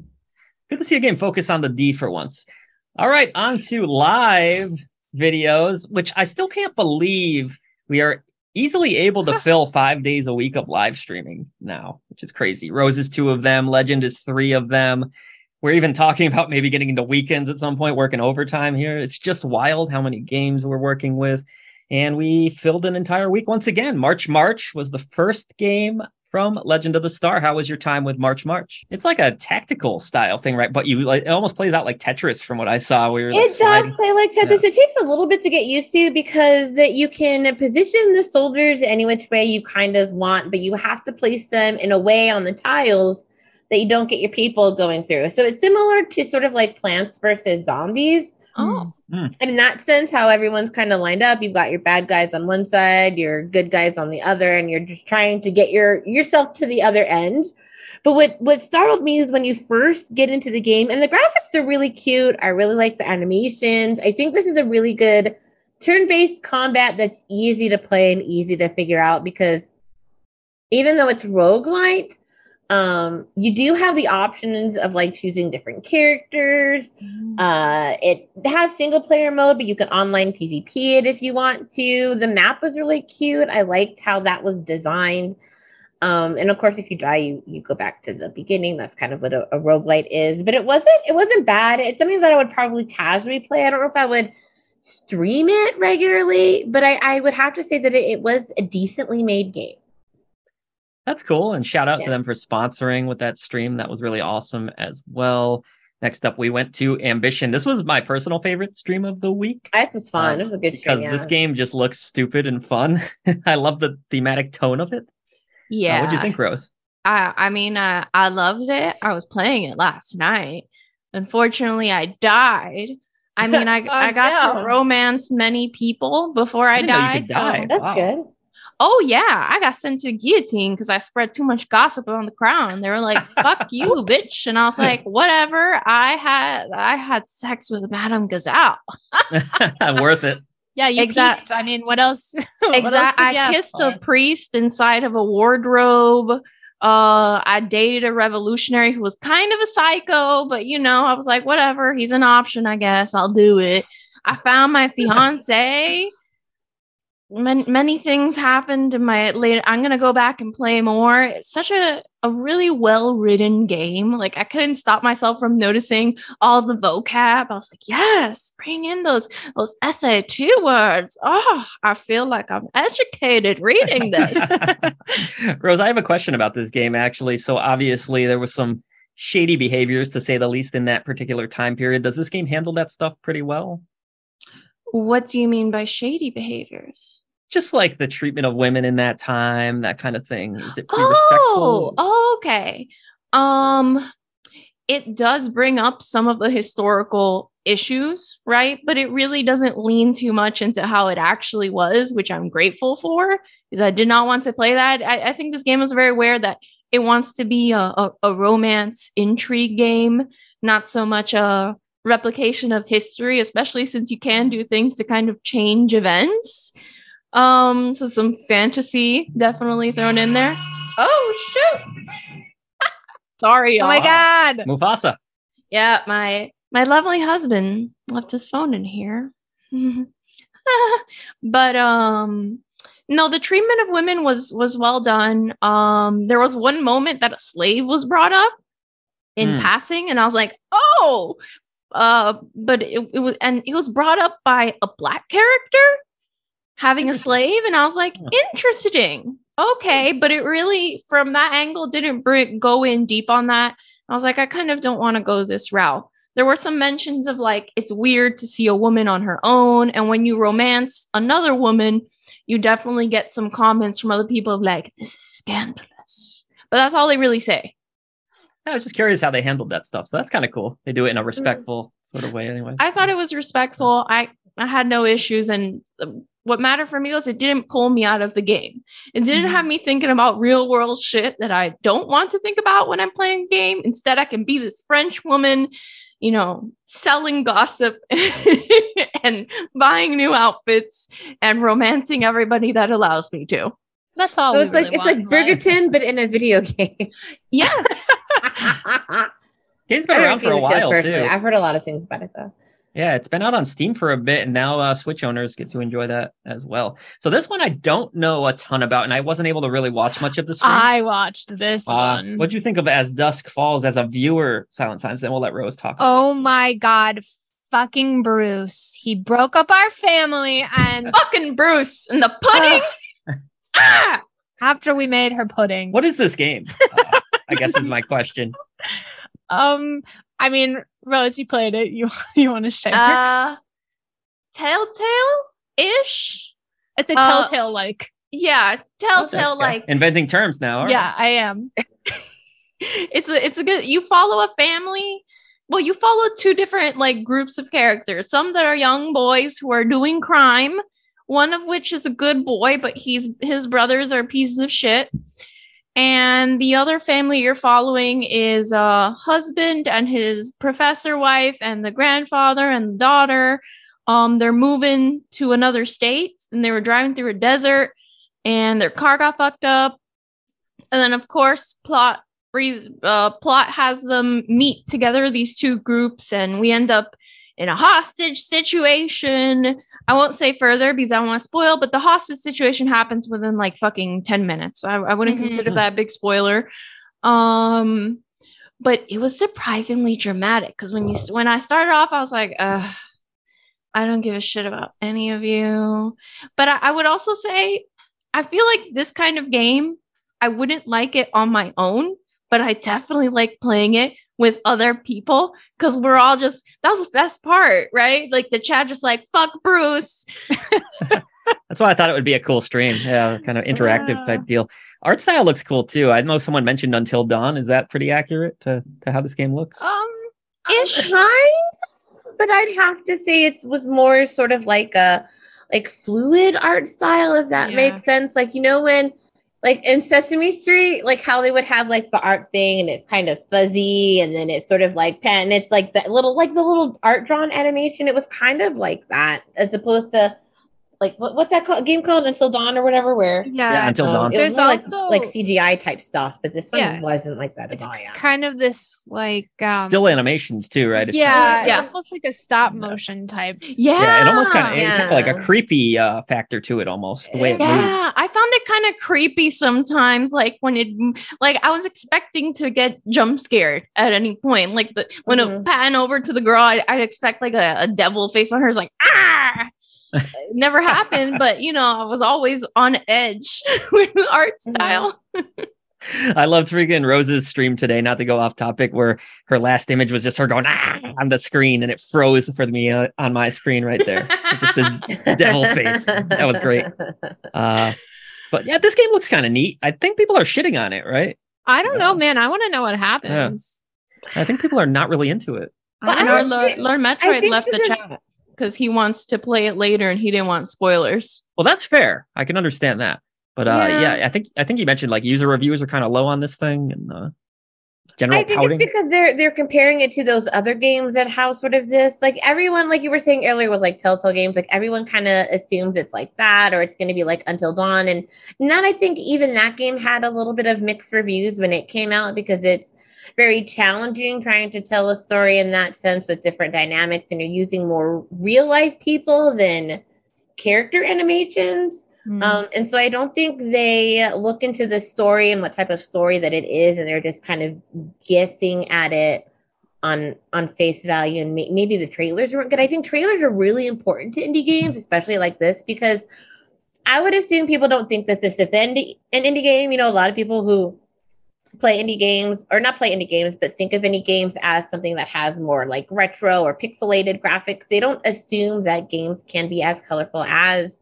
Good to see a game focus on the D for once. All right, on to live videos, which I still can't believe we are easily able to fill five days a week of live streaming now, which is crazy. Rose is two of them. Legend is three of them. We're even talking about maybe getting into weekends at some point, working overtime here. It's just wild how many games we're working with. And we filled an entire week once again. March March was the first game from Legend of the Star. How was your time with March March? It's like a tactical style thing, right? But you like it almost plays out like Tetris from what I saw. We were like, It does sliding. play like Tetris. It takes a little bit to get used to because that you can position the soldiers any which way you kind of want, but you have to place them in a way on the tiles that you don't get your people going through. So it's similar to sort of like Plants versus Zombies. Oh, And in that sense, how everyone's kind of lined up, you've got your bad guys on one side, your good guys on the other, and you're just trying to get your yourself to the other end. But what what startled me is when you first get into the game, and the graphics are really cute. I really like the animations. I think this is a really good turn-based combat that's easy to play and easy to figure out because even though it's roguelite, um, you do have the options of like choosing different characters. Uh, it has single player mode, but you can online PvP it if you want to. The map was really cute. I liked how that was designed. Um, and of course, if you die, you you go back to the beginning. That's kind of what a, a roguelite is. But it wasn't it wasn't bad. It's something that I would probably casually play. I don't know if I would stream it regularly, but I, I would have to say that it, it was a decently made game. That's cool. And shout out Yeah. to them for sponsoring with that stream. That was really awesome as well. Next up, we went to Ambition. This was my personal favorite stream of the week. This was fun. Um, It was a good because stream. this Yeah. game just looks stupid and fun. I love the thematic tone of it. yeah. Uh, what do you think, Rose? I I mean, uh, I loved it. I was playing it last night. Unfortunately, I died. I mean, I Oh, I got no. to romance many people before I, I didn't know you died. could so- die. That's Wow. good. oh yeah, I got sent to guillotine because I spread too much gossip on the crown. They were like, "Fuck you, bitch," and I was like, "Whatever." I had I had sex with Madame Gazelle. Worth it. Yeah, you Exact- peeped. I mean, what else? what else Exactly. did you I ask kissed for? a priest inside of a wardrobe. Uh, I dated a revolutionary who was kind of a psycho, but you know, I was like, whatever, he's an option, I guess. I'll do it. I found my fiance. Many, many things happened in my later. I'm gonna go back and play more. It's such a, a really well written game. Like I couldn't stop myself from noticing all the vocab. I was like, yes, bring in those those S A T words. Oh, I feel like I'm educated reading this. Rose, I have a question about this game actually. So obviously there was some shady behaviors to say the least in that particular time period. Does this game handle that stuff pretty well? What do you mean by shady behaviors? Just like the treatment of women in that time, that kind of thing. Is it pretty Oh, respectful? okay. Um, it does bring up some of the historical issues, right? But it really doesn't lean too much into how it actually was, which I'm grateful for, because I did not want to play that. I, I think this game is very aware that it wants to be a, a, a romance intrigue game, not so much a replication of history, especially since you can do things to kind of change events. Um, so some fantasy definitely thrown in there. Oh shoot! Sorry, y'all. Oh my god. Mufasa. Yeah, my my lovely husband left his phone in here. But um no, the treatment of women was was well done. Um there was one moment that a slave was brought up in Hmm. passing, and I was like, oh, uh, but it, it was, and it was brought up by a black character having a slave, and I was like, interesting. Okay, but it really, from that angle, didn't bring, go in deep on that. I was like, I kind of don't want to go this route. There were some mentions of like, it's weird to see a woman on her own. And when you romance another woman, you definitely get some comments from other people of like, this is scandalous. But that's all they really say. I was just curious how they handled that stuff. So that's kind of cool. They do it in a respectful sort of way anyway. I thought it was respectful. I, I had no issues. And what mattered for me was it didn't pull me out of the game. It didn't Mm-hmm. have me thinking about real world shit that I don't want to think about when I'm playing a game. Instead, I can be this French woman, you know, selling gossip and buying new outfits and romancing everybody that allows me to. That's all. So we it's like really it's want like in life. Bridgerton, but in a video game. Yes. Game's been I've never around seen for a the show while personally. too. I've heard a lot of things about it though. Yeah, it's been out on Steam for a bit, and now uh, Switch owners get to enjoy that as well. So this one I don't know a ton about, and I wasn't able to really watch much of the stream. I watched this Uh, one. what'd you think of As Dusk Falls as a viewer, Silent Signs? Then we'll let Rose talk. Oh my god, fucking Bruce. He broke up our family and Fucking Bruce and the pudding. Ah! after we made her pudding. What is this game? Uh, I guess is my question. Um, I mean, Rose, you played it. You you want to share? Uh, Telltale-ish? it's a uh, telltale like. Yeah, Telltale Okay. like Inventing terms now. all right. Yeah, I am. it's a it's a good you follow a family. Well, you follow two different like groups of characters. Some that are young boys who are doing crime, one of which is a good boy, but he's his brothers are pieces of shit. And the other family you're following is a husband and his professor wife and the grandfather and the daughter. Um, they're moving to another state, and they were driving through a desert, and their car got fucked up. And then, of course, plot uh, plot has them meet together, these two groups, and we end up in a hostage situation. I won't say further because I don't want to spoil, but the hostage situation happens within like fucking ten minutes. I, I wouldn't Mhm. consider that a big spoiler. Um, but it was surprisingly dramatic because when you when I started off, I was like, Ugh, I don't give a shit about any of you. But I, I would also say, I feel like this kind of game, I wouldn't like it on my own, but I definitely like playing it with other people because we're all just, that was the best part, right? Like the chat just like, fuck Bruce. That's why I thought it would be a cool stream. Yeah, kind of interactive Yeah. type deal. Art style looks cool too. I know someone mentioned Until Dawn. Is that pretty accurate to, to how this game looks? Um, ish. Kind, but I'd have to say it was more sort of like a like fluid art style, if that Yeah. makes sense. Like, you know, when like in Sesame Street, like how they would have like the art thing and it's kind of fuzzy and then it's sort of like pen, and it's like that little like the little art drawn animation. It was kind of like that, as opposed to like what, what's that called, game called Until Dawn or whatever, where Yeah, Until um, Dawn. it was There's more also- like, like C G I type stuff, but this one Yeah. wasn't like that at It's all. Yeah. kind of this like um, Still animations too, right? It's yeah, not- it's Yeah. almost like a stop motion type. Yeah. yeah, it almost kind of it had like a Yeah. creepy uh, factor to it, almost the way it moved. Yeah, I found it kind of creepy sometimes. Like when it, like I was expecting to get jump scared at any point. Like the when it Mhm. pan over to the girl, I'd, I'd expect like a, a devil face on her. It's like ah, it never happened. But you know, I was always on edge with the art Mhm. style. I loved freaking Rose's stream today, not to go off topic, where her last image was just her going ah on the screen and it froze for me uh, on my screen right there. Just this devil face. That was great. Uh, but yeah, this game looks kind of neat. I think people are shitting on it, right? I don't Yeah. know, man. I want to know what happens. I think people are not really into it. Well, and I our would Lord, say- Lord I Metroid think left the this is- chat because he wants to play it later and he didn't want spoilers. Well, that's fair. I can understand that. But uh, yeah. Yeah. I think I think you mentioned like user reviews are kind of low on this thing and uh, general I think pouting. it's because they're they're comparing it to those other games that have sort of this, like everyone, like you were saying earlier with like Telltale games, like everyone kind of assumes it's like that or it's going to be like Until Dawn, and not. I think even that game had a little bit of mixed reviews when it came out because it's very challenging trying to tell a story in that sense with different dynamics, and you're using more real life people than character animations. Hmm. Um, and so I don't think they look into the story and what type of story that it is, and they're just kind of guessing at it on on face value. And may- maybe the trailers weren't good. I think trailers are really important to indie games, especially like this, because I would assume people don't think that this is indie, an indie game. You know, a lot of people who play indie games, or not play indie games, but think of indie games as something that has more like retro or pixelated graphics. They don't assume that games can be as colorful as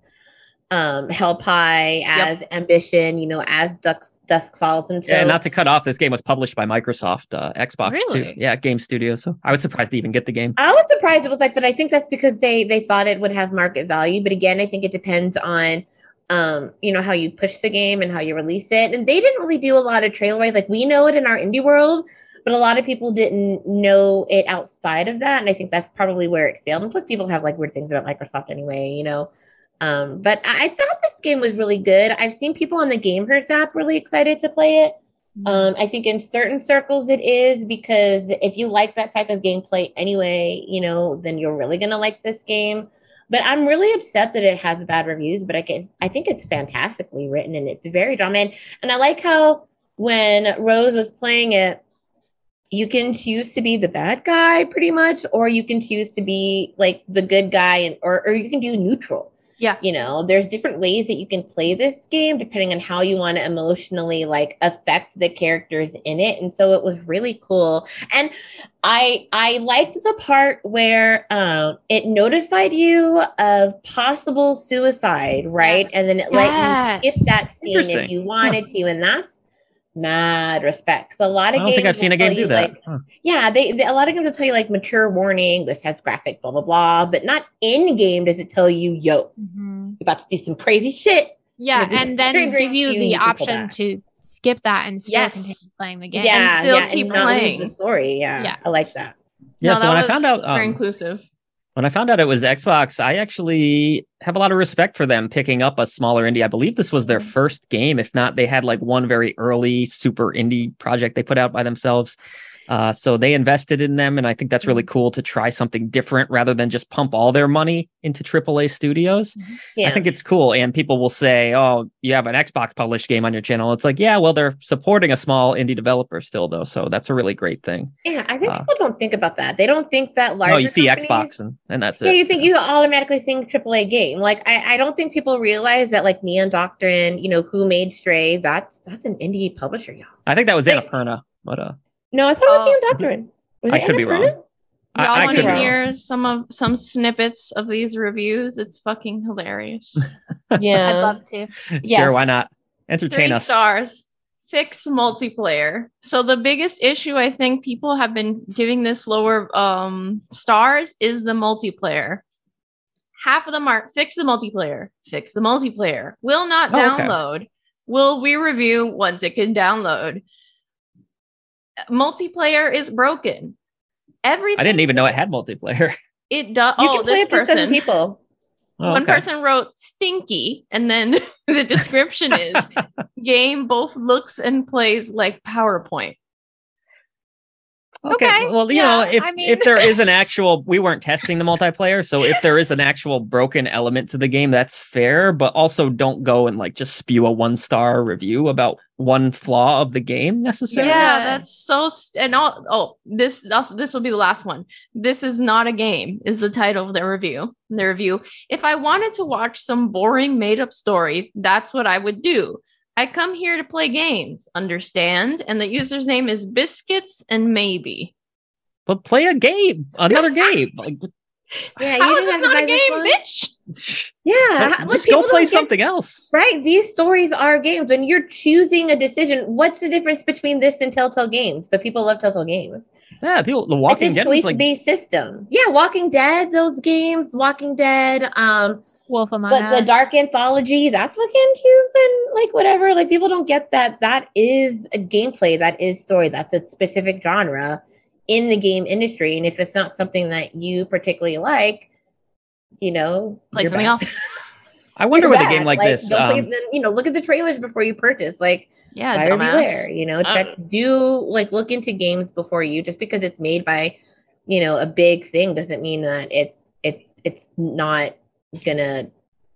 um Hellpie, as Ambition, you know, as Dusk Dusk Falls. And so Yeah, not to cut off, this game was published by Microsoft, uh, Xbox Really? too. Yeah, Game Studio. So I was surprised to even get the game. I was surprised it was like, but I think that's because they they thought it would have market value. But again, I think it depends on um, you know, how you push the game and how you release it. And they didn't really do a lot of trailways. Like we know it in our indie world, but a lot of people didn't know it outside of that. And I think that's probably where it failed. And plus people have like weird things about Microsoft anyway, you know. Um, but I I thought this game was really good. I've seen people on the Gamers app really excited to play it. Um, I think in certain circles it is, because if you like that type of gameplay anyway, you know, then you're really gonna like this game. But I'm really upset that it has bad reviews. But I can, I think it's fantastically written and it's very drama. And, and I like how when Rose was playing it, you can choose to be the bad guy pretty much, or you can choose to be like the good guy, and or or you can do neutral. Yeah. You know, there's different ways that you can play this game depending on how you want to emotionally like affect the characters in it. And so it was really cool. And I I liked the part where um it notified you of possible suicide, right? Yes. And then it Yes. let you skip that scene if Interesting. you wanted to. And that's mad respect. 'Cause a lot I of don't games think I've seen will a game tell do you, that. like, Huh. yeah, they, they a lot of games will tell you like mature warning, this has graphic, blah blah blah, but not in game does it tell you, yo, Mhm. you're about to do some crazy shit. Yeah, If it's and then triggering give you you, the you can pull option back. to skip that and still Yes. continue playing the game. Yeah, still yeah, keep and not lose playing. the story. Yeah, Yeah. I like that. Yeah, No, so when that I found was out very um, inclusive. when I found out it was Xbox, I actually have a lot of respect for them picking up a smaller indie. I believe this was their Mhm. first game. If not, they had like one very early super indie project they put out by themselves. Uh, so they invested in them, and I think that's really cool to try something different rather than just pump all their money into triple A studios. Yeah, I think it's cool. And people will say, oh, you have an Xbox published game on your channel. It's like, yeah, well, they're supporting a small indie developer still, though. So that's a really great thing. yeah. I think uh, people don't think about that. They don't think that larger. Oh, you see companies- Xbox and, and that's Yeah, it. you think you automatically think triple A game. Like I, I don't think people realize that like Neon Doctrine, you know, who made Stray, that's that's an indie publisher, y'all. I think that was Like- Annapurna, but uh, No, I thought it was Oh. Neon Doctrine. Was I it could be Annapurna? wrong. I, Y'all I want could to be wrong. hear some of some snippets of these reviews? It's fucking hilarious. Yeah, I'd love to. Yes. Sure, why not? Entertain Three us. stars. Fix multiplayer. So the biggest issue I think people have been giving this lower um stars is the multiplayer. Half of them are fix the multiplayer. Fix the multiplayer. Will not Oh, okay. download. Will we review once it can download? Multiplayer is broken. Everything. I didn't even know it had multiplayer. It does. You Oh, can play this up to seven person. people. Oh, One okay. person wrote stinky, and then the description is game both looks and plays like PowerPoint. Okay. Okay, Well, you yeah, know, if I mean- if there is an actual, we weren't testing the multiplayer, so if there is an actual broken element to the game, that's fair. But also, don't go and like just spew a one star review about one flaw of the game necessarily. Yeah, Yeah. that's so. St- and all, oh, this also, this will be the last one. This is not a game. Is the title of the review. The review. If I wanted to watch some boring made up story, that's what I would do. I come here to play games, understand? And the user's name is Biscuits and Maybe. But play a game, another game. Like, Yeah, How you is didn't this have to not a buy this game, one. bitch? Yeah, just look, go people play don't get- something else. Right, these stories are games. When you're choosing a decision, what's the difference between this and Telltale Games? But people love Telltale Games. Yeah, people. The It's Walking a Dead was like, choice-based system. Yeah, Walking Dead, those games, Walking Dead, um, Wolf Among but Us. the Dark Anthology, that's what games use and like whatever. Like people don't get that. That is a gameplay. That is story. That's a specific genre in the game industry. And if it's not something that you particularly like, you know, Play you're something bad. else. I wonder You're with a bad. game like, this. Don't play, um, then, you know, look at the trailers before you purchase. Like, Yeah, buyer dumbass. beware. You know, check. Uh. do like look into games before you. Just because it's made by, you know, a big thing doesn't mean that it's it it's not gonna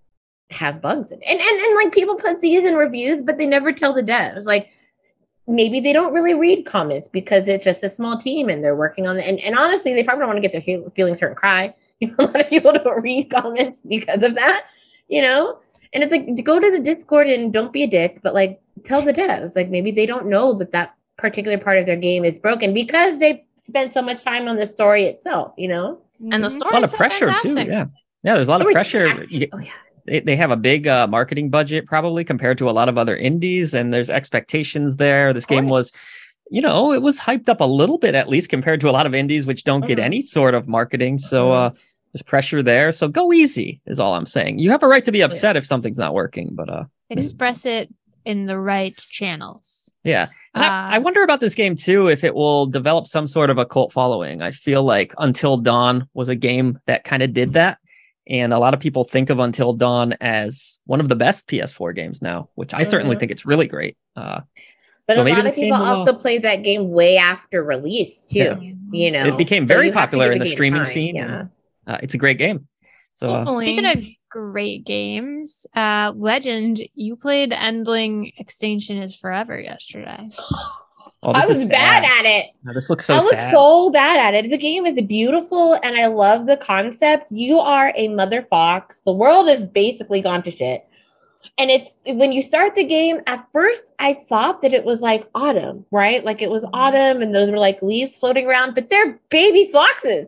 have bugs in it. And, and and like people put these in reviews, but they never tell the devs. Like maybe they don't really read comments because it's just a small team and they're working on it. And, and honestly, they probably don't want to get their he- feelings hurt and cry. You know, a lot of people don't read comments because of that, you know? And it's like, go to the Discord and don't be a dick, but like tell the devs, like maybe they don't know that that particular part of their game is broken because they spent so much time on the story itself, you know? And the Mhm. story a lot is of so pressure fantastic. too. Yeah, yeah. There's a lot of Story's pressure. fantastic. You- Oh yeah. They, they have a big uh, marketing budget probably compared to a lot of other indies, and there's expectations there. This game was, you know, it was hyped up a little bit at least compared to a lot of indies which don't get Mhm. any sort of marketing. So Mhm. uh, there's pressure there. So go easy is all I'm saying. You have a right to be upset if something's not working, but uh, Express it in the right channels. yeah. And I, Uh, I wonder about this game too, if it will develop some sort of a cult following. I feel like Until Dawn was a game that kind of did that. And a lot of people think of Until Dawn as one of the best P S four games now, which I certainly Mhm. think it's really great. Uh, But So a maybe lot of this game people will, also played that game way after release too. Yeah. You know, It became So very you have to popular give in the the game streaming time, scene, Yeah. and- uh, it's a great game. So uh, Hopefully. Speaking of great games, uh, Legend, you played Endling Extinction is Forever yesterday. oh, this I was is bad sad. at it. Oh, this looks so I was sad. so bad at it. The game is beautiful and I love the concept. You are a mother fox. The world has basically gone to shit. And it's when you start the game, at first I thought that it was like autumn, right? Like it was autumn and those were like leaves floating around, but they're baby foxes.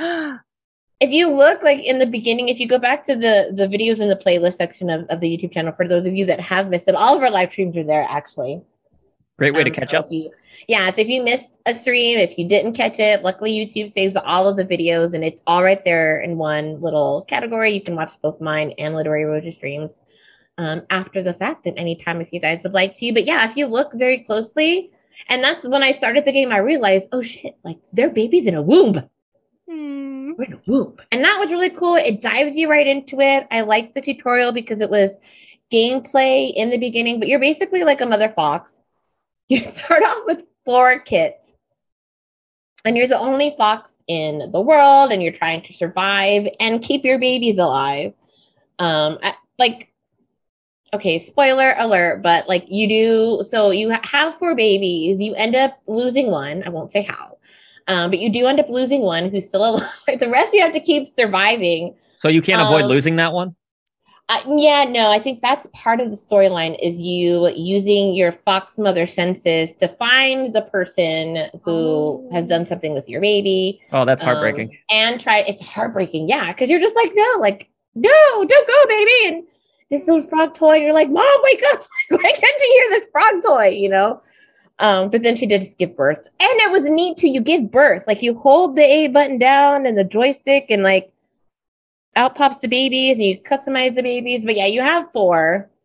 If you look like in the beginning, if you go back to the, the videos in the playlist section of, of the YouTube channel, for those of you that have missed it, all of our live streams are there actually. Great way to Um, catch so up. If you, yeah, so if you missed a stream, if you didn't catch it, luckily YouTube saves all of the videos and it's all right there in one little category. You can watch both mine and Literary Roja streams um, after the fact at any time if you guys would like to. But yeah, if you look very closely, and that's when I started the game, I realized, oh shit, like they're babies in a womb. Hmm. We're in a womb. And that was really cool. It dives you right into it. I liked the tutorial because it was gameplay in the beginning, but you're basically like a mother fox. You start off with four kits, and you're the only fox in the world, and you're trying to survive and keep your babies alive. Um, I- like, okay, spoiler alert, but like you do, so you ha- have four babies. You end up losing one. I won't say how, um, but you do end up losing one who's still alive. The rest you have to keep surviving. So you can't avoid um, losing that one? Uh, yeah, no, I think that's part of the storyline is you using your fox mother senses to find the person who Oh. has done something with your baby. Oh, that's um, heartbreaking. and try, it's heartbreaking, yeah, because you're just like, no, like, no, don't go, baby. And this little frog toy, and you're like, Mom, wake up. Why can't you hear this frog toy, you know? Um, but then she did just give birth. And it was neat too. You give birth, like you hold the A button down and the joystick and like, out pops the babies and you customize the babies. But yeah, you have four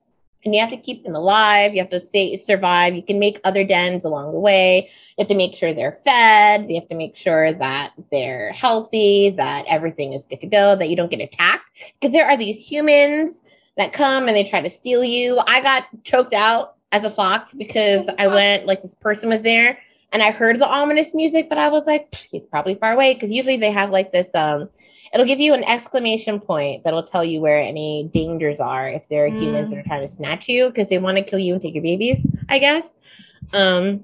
and you have to keep them alive. You have to stay, survive. You can make other dens along the way. You have to make sure they're fed. You have to make sure that they're healthy, that everything is good to go, that you don't get attacked. Because there are these humans that come and they try to steal you. I got choked out as a fox because I went, like, this person was there and I heard the ominous music, but I was like, he's probably far away. Because usually they have like this, um, it'll give you an exclamation point that'll tell you where any dangers are if there are mm. humans that are trying to snatch you because they want to kill you and take your babies, I guess. Um,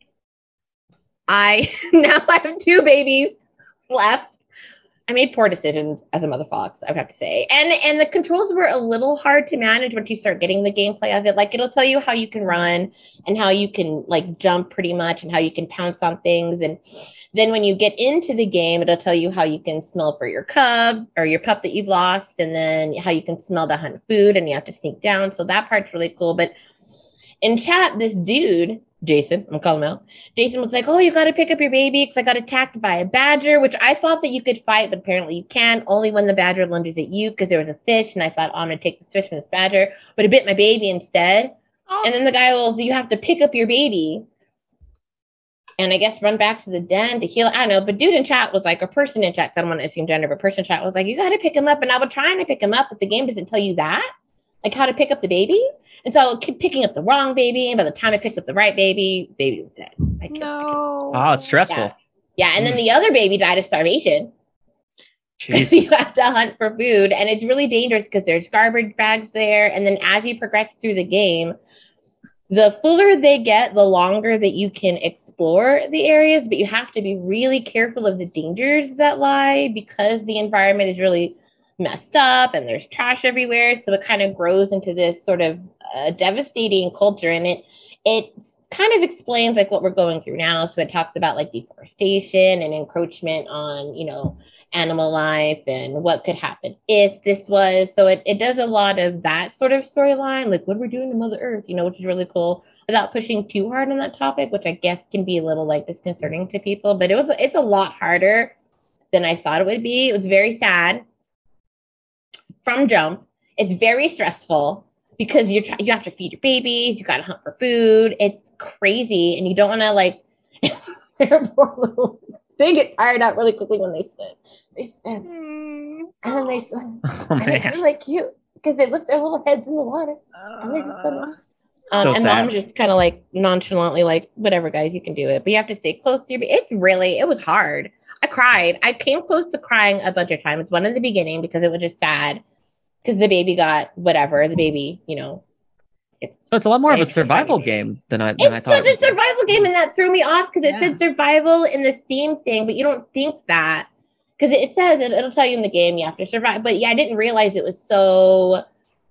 I now I have two babies left. I made poor decisions as a mother fox, I would have to say. And and the controls were a little hard to manage once you start getting the gameplay of it. Like, it'll tell you how you can run and how you can, like, jump pretty much and how you can pounce on things. And then when you get into the game, it'll tell you how you can smell for your cub or your pup that you've lost, and then how you can smell to hunt food, and you have to sneak down. So that part's really cool. But in chat, this dude, Jason, I'm calling him out. Jason was like, oh, you got to pick up your baby because I got attacked by a badger, which I thought that you could fight, but apparently you can't, only when the badger lunges at you because there was a fish. And I thought, oh, I'm going to take this fish from this badger, but it bit my baby instead. Oh. And then the guy was, you have to pick up your baby and I guess run back to the den to heal. I don't know, but dude in chat was like, a person in chat, I don't want to assume gender, but person in chat was like, you got to pick him up. And I was trying to pick him up, but the game doesn't tell you that, like how to pick up the baby. And so I kept picking up the wrong baby. And by the time I picked up the right baby, baby was dead. I no. Oh, it's stressful. Yeah. yeah. And mm. then the other baby died of starvation. Jeez. You have to hunt for food. And it's really dangerous because there's garbage bags there. And then as you progress through the game, the fuller they get, the longer that you can explore the areas. But you have to be really careful of the dangers that lie because the environment is really messed up and there's trash everywhere. So it kind of grows into this sort of uh, devastating culture. And it it kind of explains like what we're going through now. So it talks about like deforestation and encroachment on, you know, animal life and what could happen if this was. So it, it does a lot of that sort of storyline, like what we're doing to Mother Earth, you know, which is really cool without pushing too hard on that topic, which I guess can be a little like disconcerting to people. But it was it's a lot harder than I thought it would be. It was very sad. From jump, it's very stressful because you're you have to feed your babies, you got to hunt for food. It's crazy, and you don't want to like. Their poor little, they get tired out really quickly when they swim. They swim, mm. and then they swim, oh, and it's really cute because they lift their little heads in the water, uh, and they're just swimming. Um, so and sad. Mom's just kind of like nonchalantly like, whatever, guys, you can do it, but you have to stay close to your baby. It's really, it was hard. I cried. I came close to crying a bunch of times. One in the beginning because it was just sad. Because the baby got whatever, the baby, you know. It's, so it's a lot more of a survival game than I than it's I thought. It's such a survival game, and that threw me off because it yeah. said survival in the Steam thing, but you don't think that because it says that it'll tell you in the game you have to survive. But yeah, I didn't realize it was so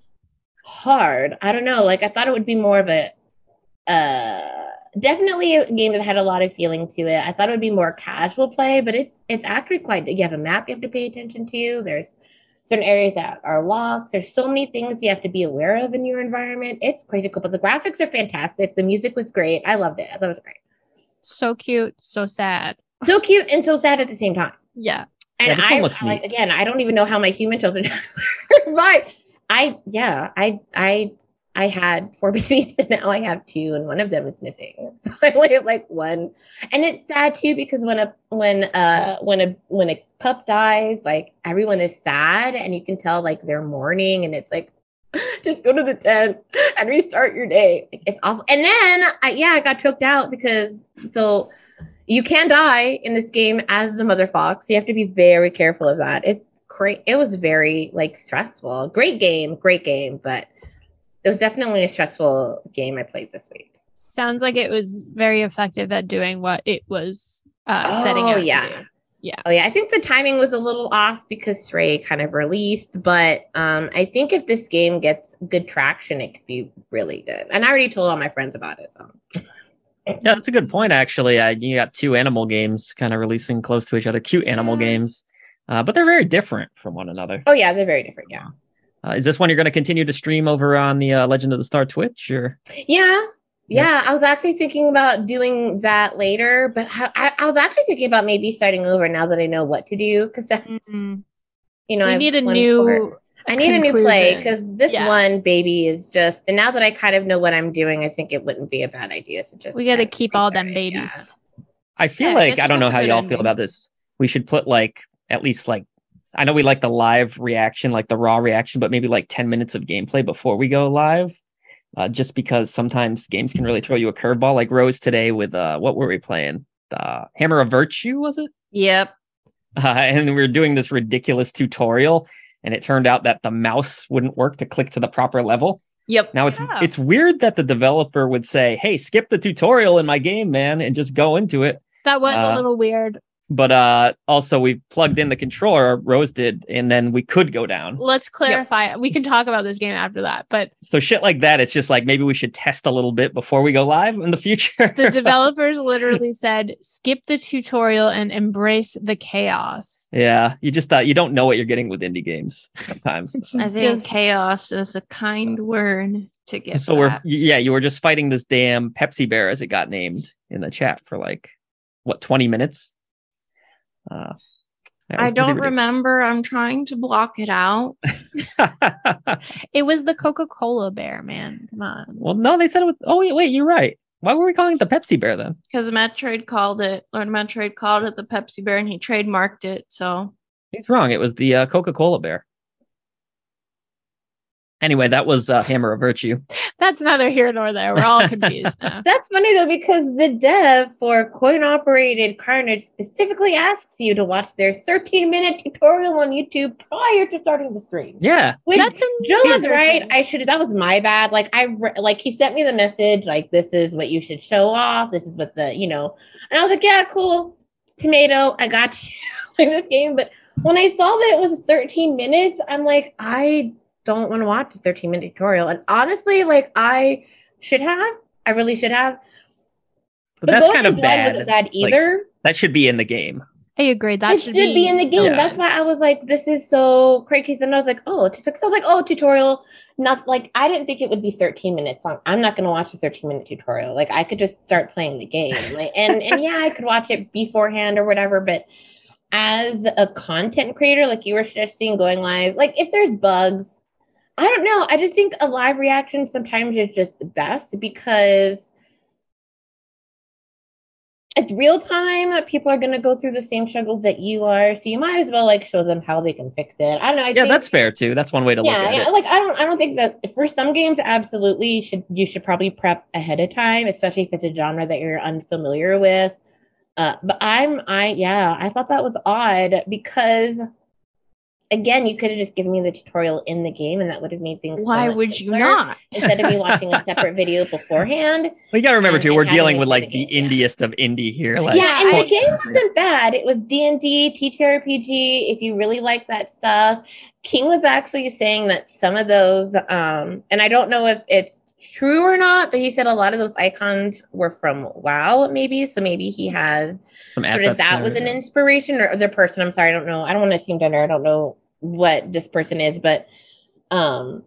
hard. I don't know. Like I thought it would be more of a, uh, definitely a game that had a lot of feeling to it. I thought it would be more casual play, but it's it's actually quite. You have a map you have to pay attention to. There's certain areas that are locked. There's so many things you have to be aware of in your environment. It's crazy cool, but the graphics are fantastic. The music was great. I loved it. I thought it was great. So cute, so sad. So cute and so sad at the same time. Yeah. And yeah, this I one looks like neat. again, I don't even know how my human children have survived. I yeah, I I I had four babies and now I have two and one of them is missing. So I only have like one. And it's sad too because when a when uh when a when a pup dies, like everyone is sad and you can tell like they're mourning and it's like just go to the tent and restart your day. It's awful. And then I yeah, I got choked out because so you can die in this game as the mother fox. You have to be very careful of that. It's great. It was very like stressful. Great game, great game, but it was definitely a stressful game I played this week. Sounds like it was very effective at doing what it was uh, oh, setting out yeah. to do. Yeah. Oh, yeah. I think the timing was a little off because Stray kind of released, but um, I think if this game gets good traction, it could be really good. And I already told all my friends about it. So. Yeah, that's a good point, actually. Uh, you got two animal games kind of releasing close to each other, cute animal yeah. games, uh, but they're very different from one another. Oh, yeah, they're very different. Yeah. Uh, is this one you're going to continue to stream over on the uh, Legend of the Star Twitch? Or? Yeah. Yeah, I was actually thinking about doing that later, but I, I was actually thinking about maybe starting over now that I know what to do. Because, mm-hmm. you know, we I've need a new I need a new play conclusion. because this Yeah. one baby is just. And now that I kind of know what I'm doing, I think it wouldn't be a bad idea to just. We got to kind of keep all restart them it, babies. yeah. I feel Yeah, like get I don't know yourself a how good y'all feel ending. about this. We should put like at least like I know we like the live reaction, like the raw reaction, but maybe like ten minutes of gameplay before we go live. Uh, just because sometimes games can really throw you a curveball. Like Rose today with uh, what were we playing? Uh, Hammer of Virtue, was it? Yep. Uh, and we were doing this ridiculous tutorial, and it turned out that the mouse wouldn't work to click to the proper level. Yep. Now it's Yeah. it's weird that the developer would say, "Hey, skip the tutorial in my game, man, and just go into it." That was Uh, a little weird. But uh, also we plugged in the controller, Rose did, and then we could go down. Let's clarify. We can talk about this game after that, but So shit like that, it's just like maybe we should test a little bit before we go live in the future. the developers literally said, skip the tutorial and embrace the chaos. Yeah, you just thought you don't know what you're getting with indie games sometimes. It's I think just- chaos is a kind word to give. so we're that. yeah, you were just fighting this damn Pepsi Bear as it got named in the chat for like what twenty minutes. Uh, that I was pretty don't ridiculous. remember. I'm trying to block it out. it was the Coca-Cola bear, man. Come on. Well, no, they said it was. Oh wait, wait, you're right. Why were we calling it the Pepsi Bear then? Because Metroid called it, Lord Metroid called it the Pepsi Bear and he trademarked it. So He's wrong. It was the uh, Coca-Cola Bear. Anyway, that was uh, Hammer of Virtue. That's neither here nor there. We're all confused now. That's funny though, because the dev for coin operated Carnage specifically asks you to watch their thirteen minute tutorial on YouTube prior to starting the stream. Yeah, Which That's Joe was another right. thing. I should. That was my bad. Like I re- like he sent me the message. Like this is what you should show off. This is what the you know. And I was like, yeah, cool. Tomato, I got you in this game. But when I saw that it was thirteen minutes, I'm like, I don't want to watch a thirteen minute tutorial. And honestly, like I should have. I really should have. but that's going kind of to bed bad. wasn't bad Like, either. that should be in the game. I agree. That It should be, in the game. Yeah. That's why I was like, this is so crazy. Then I was like, oh, it's like, so I was like, oh, tutorial. Not like I didn't think it would be thirteen minutes long. I'm not gonna watch a thirteen minute tutorial. Like I could just start playing the game. Like and and yeah, I could watch it beforehand or whatever, but as a content creator, like you were suggesting going live, like if there's bugs, I don't know. I just think a live reaction sometimes is just the best because it's real time. People are going to go through the same struggles that you are. So you might as well like show them how they can fix it. I don't know. I Yeah, think, that's fair too. That's one way to look yeah, at yeah. it. Like I don't, I don't think that for some games, absolutely you should, you should probably prep ahead of time, especially if it's a genre that you're unfamiliar with. Uh, but I'm, I, yeah, I thought that was odd because again, you could have just given me the tutorial in the game and that would have made things so why much would you simpler not? instead of me watching a separate video beforehand. Well, you got to remember and- too, and we're having dealing it with in like the the game, yeah. indiest of indie here. Like, Yeah, and oh, the game wasn't bad. It was D and D, T T R P G. If you really like that stuff, King was actually saying that some of those, um, and I don't know if it's true or not, but he said a lot of those icons were from WoW, maybe. So maybe he has some sort of assets that there, was an yeah. inspiration, or the person. I'm sorry, I don't know. I don't want to assume gender. I don't know what this person is, but um,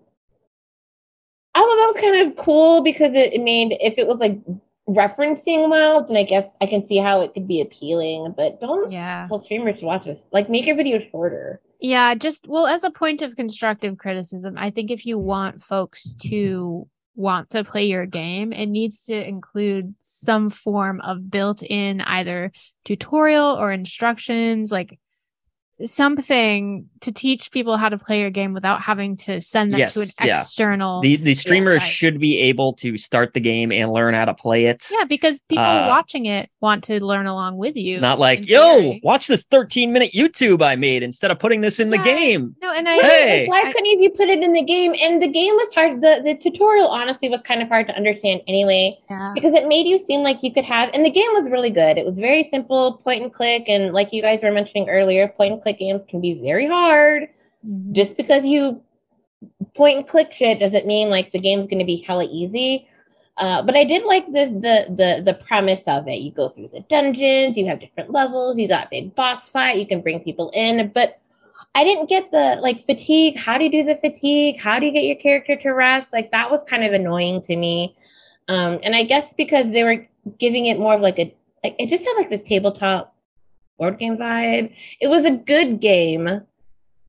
I thought that was kind of cool because it, it made if it was like referencing WoW, then I guess I can see how it could be appealing. But don't Yeah. tell streamers to watch this. Like, make your video shorter. Yeah, just well, as a point of constructive criticism, I think if you want folks to want to play your game, it needs to include some form of built-in either tutorial or instructions, like something to teach people how to play your game without having to send them Yes, to an yeah. external. The the streamers site. should be able to start the game and learn how to play it. Yeah, because people Uh, watching it want to learn along with you. Not like, in yo, theory. watch this thirteen minute YouTube I made instead of putting this in the Yeah. game. No, and I Right, Hey. like, why I- couldn't you put it in the game? And the game was hard. The, the tutorial, honestly, was kind of hard to understand anyway. yeah. Because it made you seem like you could have, and the game was really good. It was very simple, point and click, and like you guys were mentioning earlier, point and click games can be very hard. Mhm. Just because you point and click shit doesn't mean like the game's going to be hella easy. Uh, but I did like the, the the the premise of it. You go through the dungeons, you have different levels, you got big boss fight, you can bring people in, but I didn't get the like fatigue. How do you do the fatigue? How do you get your character to rest? Like that was kind of annoying to me. Um, and I guess because they were giving it more of like a, like it just had like the tabletop board game vibe. It was a good game,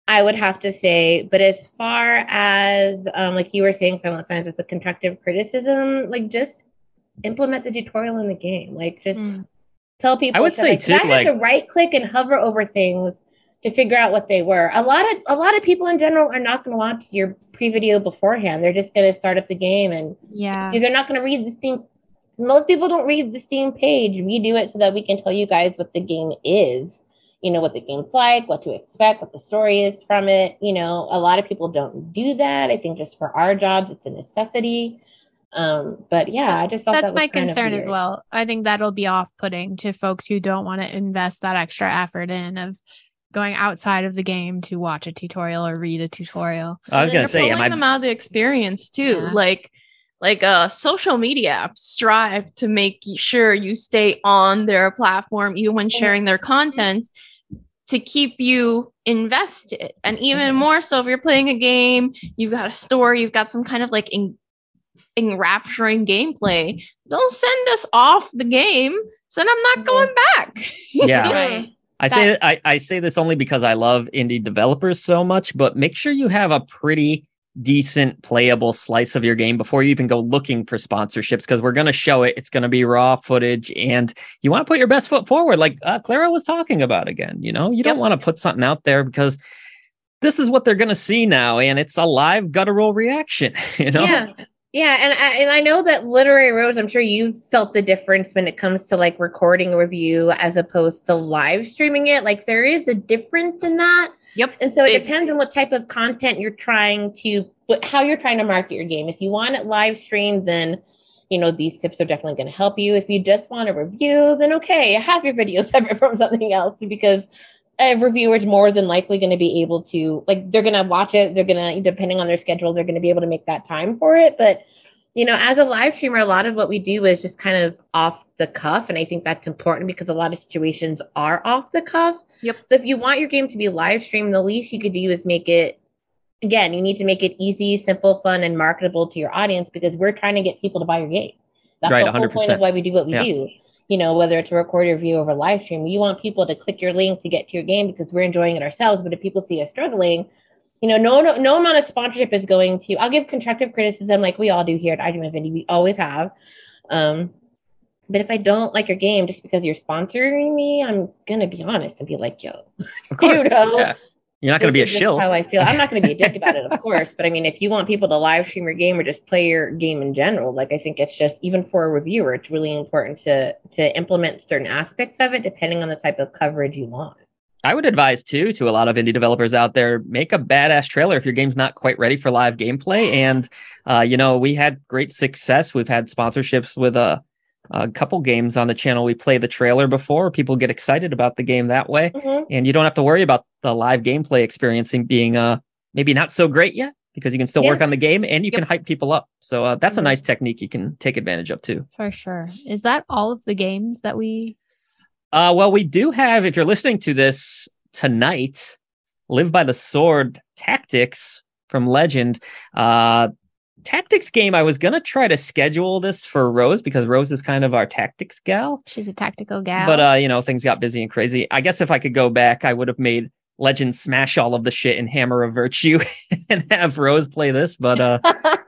I would have to say. But as far as um, like you were saying, Silent Signs with the constructive criticism, like just implement the tutorial in the game. Like just mm. tell people. I would to, say like, too, I like had to right click and hover over things to figure out what they were. A lot of a lot of people in general are not going to watch your pre-video beforehand. They're just going to start up the game and yeah, they're not going to read the Steam. Most people don't read the Steam page. We do it so that we can tell you guys what the game is. You know, what the game's like, what to expect, what the story is from it. You know, a lot of people don't do that. I think just for our jobs, it's a necessity. Um, but yeah, I just thought that's that was my kind concern of as well. I think that'll be off-putting to folks who don't want to invest that extra effort in of going outside of the game to watch a tutorial or read a tutorial. I was going to say, pulling am I them out of the experience too? Yeah. Like, like uh, social media apps strive to make sure you stay on their platform, even when sharing their content, to keep you invested. And even more so, if you're playing a game, you've got a story, you've got some kind of like in, enrapturing gameplay. Don't send us off the game. Then I'm not going back. Yeah. Right. I That- say I, I say this only because I love indie developers so much, but make sure you have a pretty decent playable slice of your game before you even go looking for sponsorships, because we're going to show it. It's going to be raw footage and you want to put your best foot forward, like uh, Clara was talking about again. You know, you don't Yep. want to put something out there because this is what they're going to see now, and it's a live guttural reaction. You know, Yeah. Yeah, and I, and I know that Literary Rose, I'm sure you've felt the difference when it comes to like recording a review as opposed to live streaming it. Like there is a difference in that. Yep. And so it Big. depends on what type of content you're trying to, how you're trying to market your game. If you want it live streamed, then, you know, these tips are definitely going to help you. If you just want a review, then okay, have your video separate from something else, because a reviewer is more than likely going to be able to, like, they're going to watch it. They're going to, depending on their schedule, they're going to be able to make that time for it. But, you know, as a live streamer, a lot of what we do is just kind of off the cuff. And I think that's important because a lot of situations are off the cuff. Yep. So if you want your game to be live streamed, the least you could do is make it, again, you need to make it easy, simple, fun, and marketable to your audience, because we're trying to get people to buy your game. That's Right, the whole point of why we do what we Yeah. do. You know, whether it's a recorded review over live stream, you want people to click your link to get to your game because we're enjoying it ourselves. But if people see us struggling, you know, no, no, no amount of sponsorship is going to, I'll give constructive criticism like we all do here at iDream of Indie. We always have. Um, but if I don't like your game just because you're sponsoring me, I'm going to be honest and be like, yo, of course, you know, yeah. You're not going to be a this is just shill. how I feel. I'm not going to be a dick about it, of course. But I mean, if you want people to live stream your game or just play your game in general, like I think it's just, even for a reviewer, it's really important to to implement certain aspects of it depending on the type of coverage you want. I would advise too to a lot of indie developers out there, make a badass trailer if your game's not quite ready for live gameplay. And uh, you know, we had great success. We've had sponsorships with a, a couple games on the channel. We play the trailer before. People get excited about the game that way, Mm-hmm. and you don't have to worry about the live gameplay experiencing being uh maybe not so great yet, because you can still Yeah. work on the game and you Yep. can hype people up. So uh, that's Mhm. a nice technique you can take advantage of too. for sure. Is that all of the games that we? Uh, well, we do have, if you're listening to this tonight, Live by the Sword Tactics from Legend. Uh, tactics game, I was going to try to schedule this for Rose because Rose is kind of our tactics gal. She's a tactical gal. But, uh, you know, things got busy and crazy. I guess if I could go back, I would have made Legend smash all of the shit in Hammer of Virtue and have Rose play this. But, uh,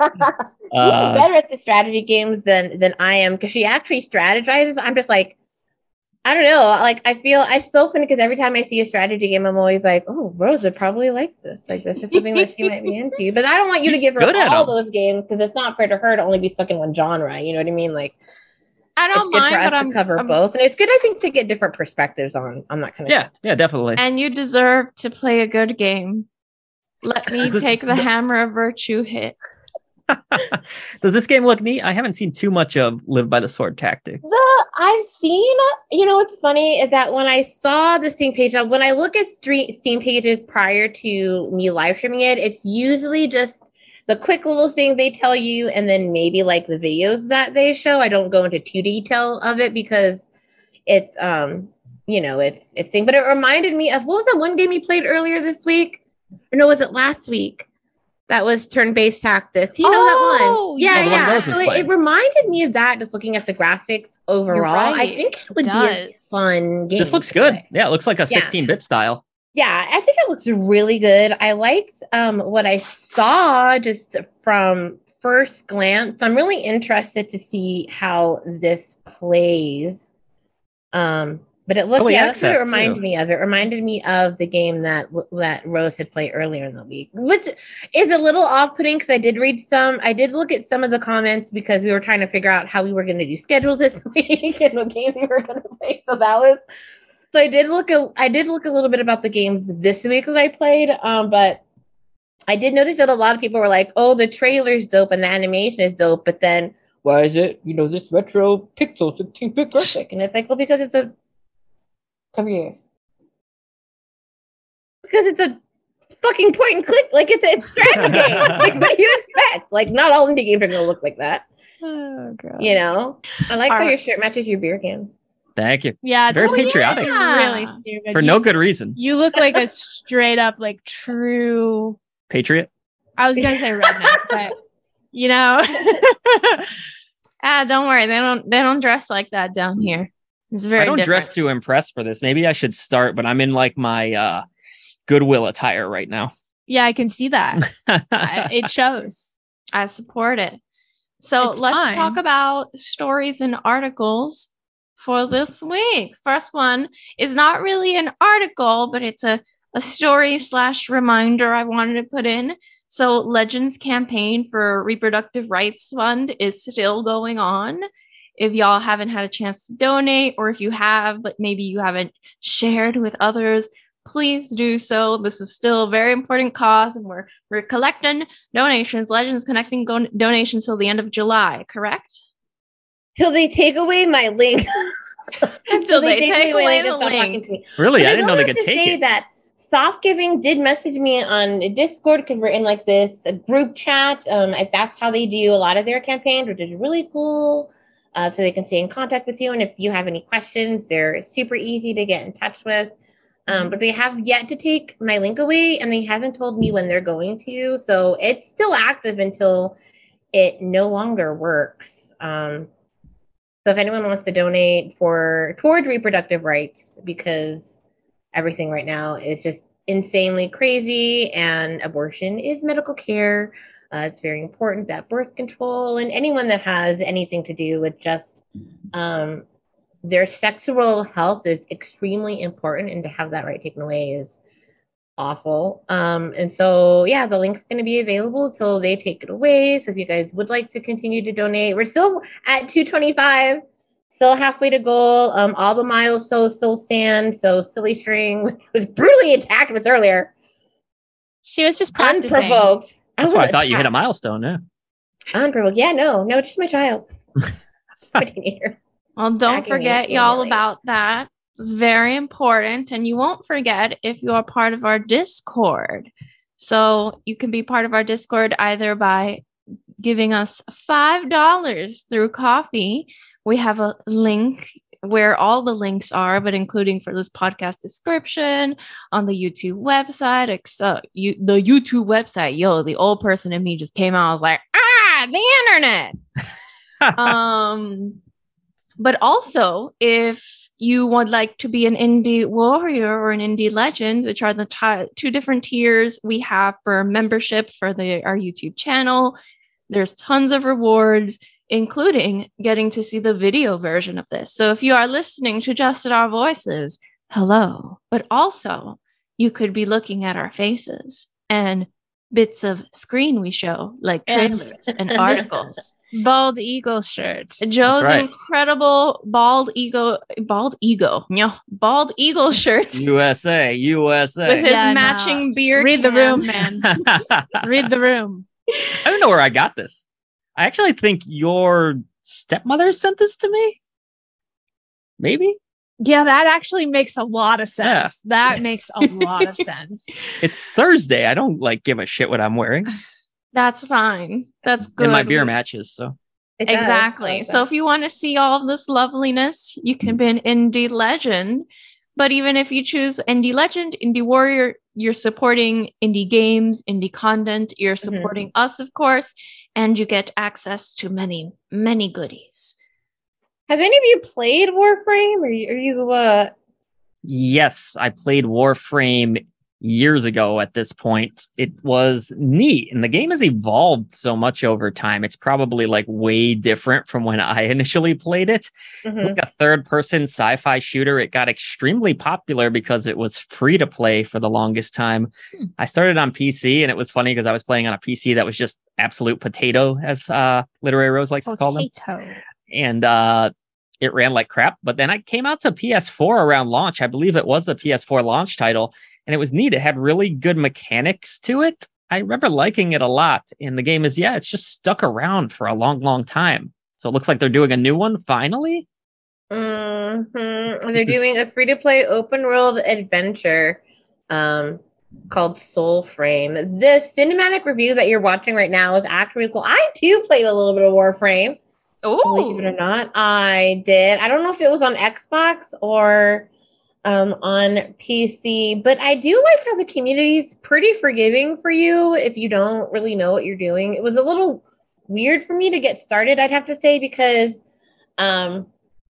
She's Uh, better at the strategy games than than I am because she actually strategizes. I'm just like, I don't know. Like I feel I so funny because every time I see a strategy game, I'm always like, oh, Rose would probably like this. Like this is something that she might be into. But I don't want you to She's give her good at all 'em. those games because it's not fair to her to only be stuck in one genre. You know what I mean? Like I it's don't good mind, for us but to I'm cover I'm- both, and it's good I think to get different perspectives on on that kind of yeah, yeah, definitely. And you deserve to play a good game. Let me The- take the Hammer of Virtue hit. Does this game look neat? I haven't seen too much of Live by the Sword Tactics. The I've seen, you know, what's funny is that when I saw the Steam page, when I look at street Steam pages prior to me live streaming it, it's usually just the quick little thing they tell you, and then maybe like the videos that they show. I don't go into too detail of it because it's, um, you know, it's it's thing. But it reminded me of, what was that one game you played earlier this week? Or no, was it last week? That was turn-based tactics. You know that Oh, one? Yeah, yeah, the one yeah. Rose was So it, playing. it reminded me of that, just looking at the graphics overall. I right. think it would It be a does. fun game. This looks to good. play. Yeah, it looks like a Yeah. sixteen-bit style. Yeah, I think it looks really good. I liked um, what I saw just from first glance. I'm really interested to see how this plays. Um, but it looked, Early yeah, that's what it access, reminded too. me of. It reminded me of the game that that Rose had played earlier in the week, which is a little off-putting because I did read some. I did look at some of the comments because we were trying to figure out how we were going to do schedules this week and what game we were going to play. So that was. So I did look a, I did look a little bit about the games this week that I played, um, but I did notice that a lot of people were like, "Oh, the trailer's dope and the animation is dope," but then why is it, you know, this retro pixel sixteen-bit graphic? And it's like, well, because it's a cover your ears. Because it's a fucking point and click, like it's a strategy game. Like what you expect? Like not all indie games are gonna look like that. Oh god. You know, I like Are- how your shirt matches your beer can. Thank you. Yeah, it's Very really, patriotic. it's really stupid. For you, no good reason. You look like a straight up like true. Patriot. I was gonna say redneck, but you know. Ah, don't worry. They don't they don't dress like that down here. It's very I don't different. dress to impress for this. Maybe I should start, but I'm in like my uh, Goodwill attire right now. Yeah, I can see that. I- it shows. I support it. So It's let's fine. talk about stories and articles for this week. First one is not really an article, but it's a, a story slash reminder I wanted to put in. So Legends campaign for Reproductive Rights Fund is still going on. If y'all haven't had a chance to donate, or if you have, but maybe you haven't shared with others, please do so. This is still a very important cause, and we're we're collecting donations. Legends connecting go- donations till the end of July, correct? Till they take away my link. Until they take away and the stop talking link. to me. Really? But I didn't know will they have could to take say it. That Soft Giving did message me on Discord because we're in like this uh, group chat. Um, as that's how they do a lot of their campaigns, which is really cool. Uh, so they can stay in contact with you, and if you have any questions, they're super easy to get in touch with. Um, but they have yet to take my link away, and they haven't told me when they're going to. So it's still active until it no longer works. Um, so if anyone wants to donate for toward reproductive rights, because everything right now is just insanely crazy, and abortion is medical care. Uh, it's very important that birth control and anyone that has anything to do with just um, their sexual health is extremely important, and to have that right taken away is awful. Um, and so, yeah, the link's going to be available until they take it away. So if you guys would like to continue to donate, we're still at two twenty-five, still halfway to goal. Um, all the miles so still stand. So Silly String was brutally attacked with earlier, She was just practicing. unprovoked. That's was why I thought you hit a attacked. milestone. Yeah. Unprovoked. Yeah, no, no, just my child. My teenager. Well, don't Attacking forget me, y'all really. about that. It's very important. And you won't forget if you are part of our Discord. So you can be part of our Discord either by giving us five dollars through coffee. We have a link where all the links are, but including for this podcast description on the YouTube website. Except you, the YouTube website, yo, the old person in me just came out. I was like, ah, the internet. um, but also, if you would like to be an indie warrior or an indie legend, which are the t- two different tiers we have for membership for the our YouTube channel, there's tons of rewards, including getting to see the video version of this. So if you are listening to just our voices, hello. But also, you could be looking at our faces and bits of screen we show, like trailers and articles. Bald eagle shirt. Joe's right. incredible bald ego, bald ego, no, bald eagle shirt U S A, U S A. with his Yeah, no. matching beer. Read the can. room, man. I Read the room. don't know where I got this. I actually think your stepmother sent this to me. Maybe Yeah, that actually makes a lot of sense. That makes a lot of sense. it's Thursday. I don't like give a shit what I'm wearing. That's fine. That's good. And my beer We- matches. So It does. Exactly. I So like if you want to see all of this loveliness, you can be an indie legend. But even if you choose indie legend, indie warrior, you're supporting indie games, indie content. You're Mhm. supporting us, of course, and you get access to many, many goodies. Have any of you played Warframe? Or are you, are you uh, Yes, I played Warframe years ago at this point. It was neat, and the game has evolved so much over time. It's probably like way different from when I initially played it. Mhm. Like a third person sci-fi shooter. It got extremely popular because it was free to play for the longest time. Hmm. I started on P C, and it was funny because I was playing on a P C that was just absolute potato, as uh, Literary Rose likes to call them. Potato. And uh, it ran like crap. But then I came out to P S four around launch. I believe it was the P S four launch title. And it was neat. It had really good mechanics to it. I remember liking it a lot. And the game is, yeah, it's just stuck around for a long, long time. So it looks like they're doing a new one finally. Mhm. They're This is- doing a free-to-play open-world adventure um, called Soulframe. The cinematic review that you're watching right now is actually really cool. I too played a little bit of Warframe. Believe it or Oh, not, I did. I don't know if it was on Xbox or um, on P C, but I do like how the community's pretty forgiving for you if you don't really know what you're doing. It was a little weird for me to get started, I'd have to say, because um,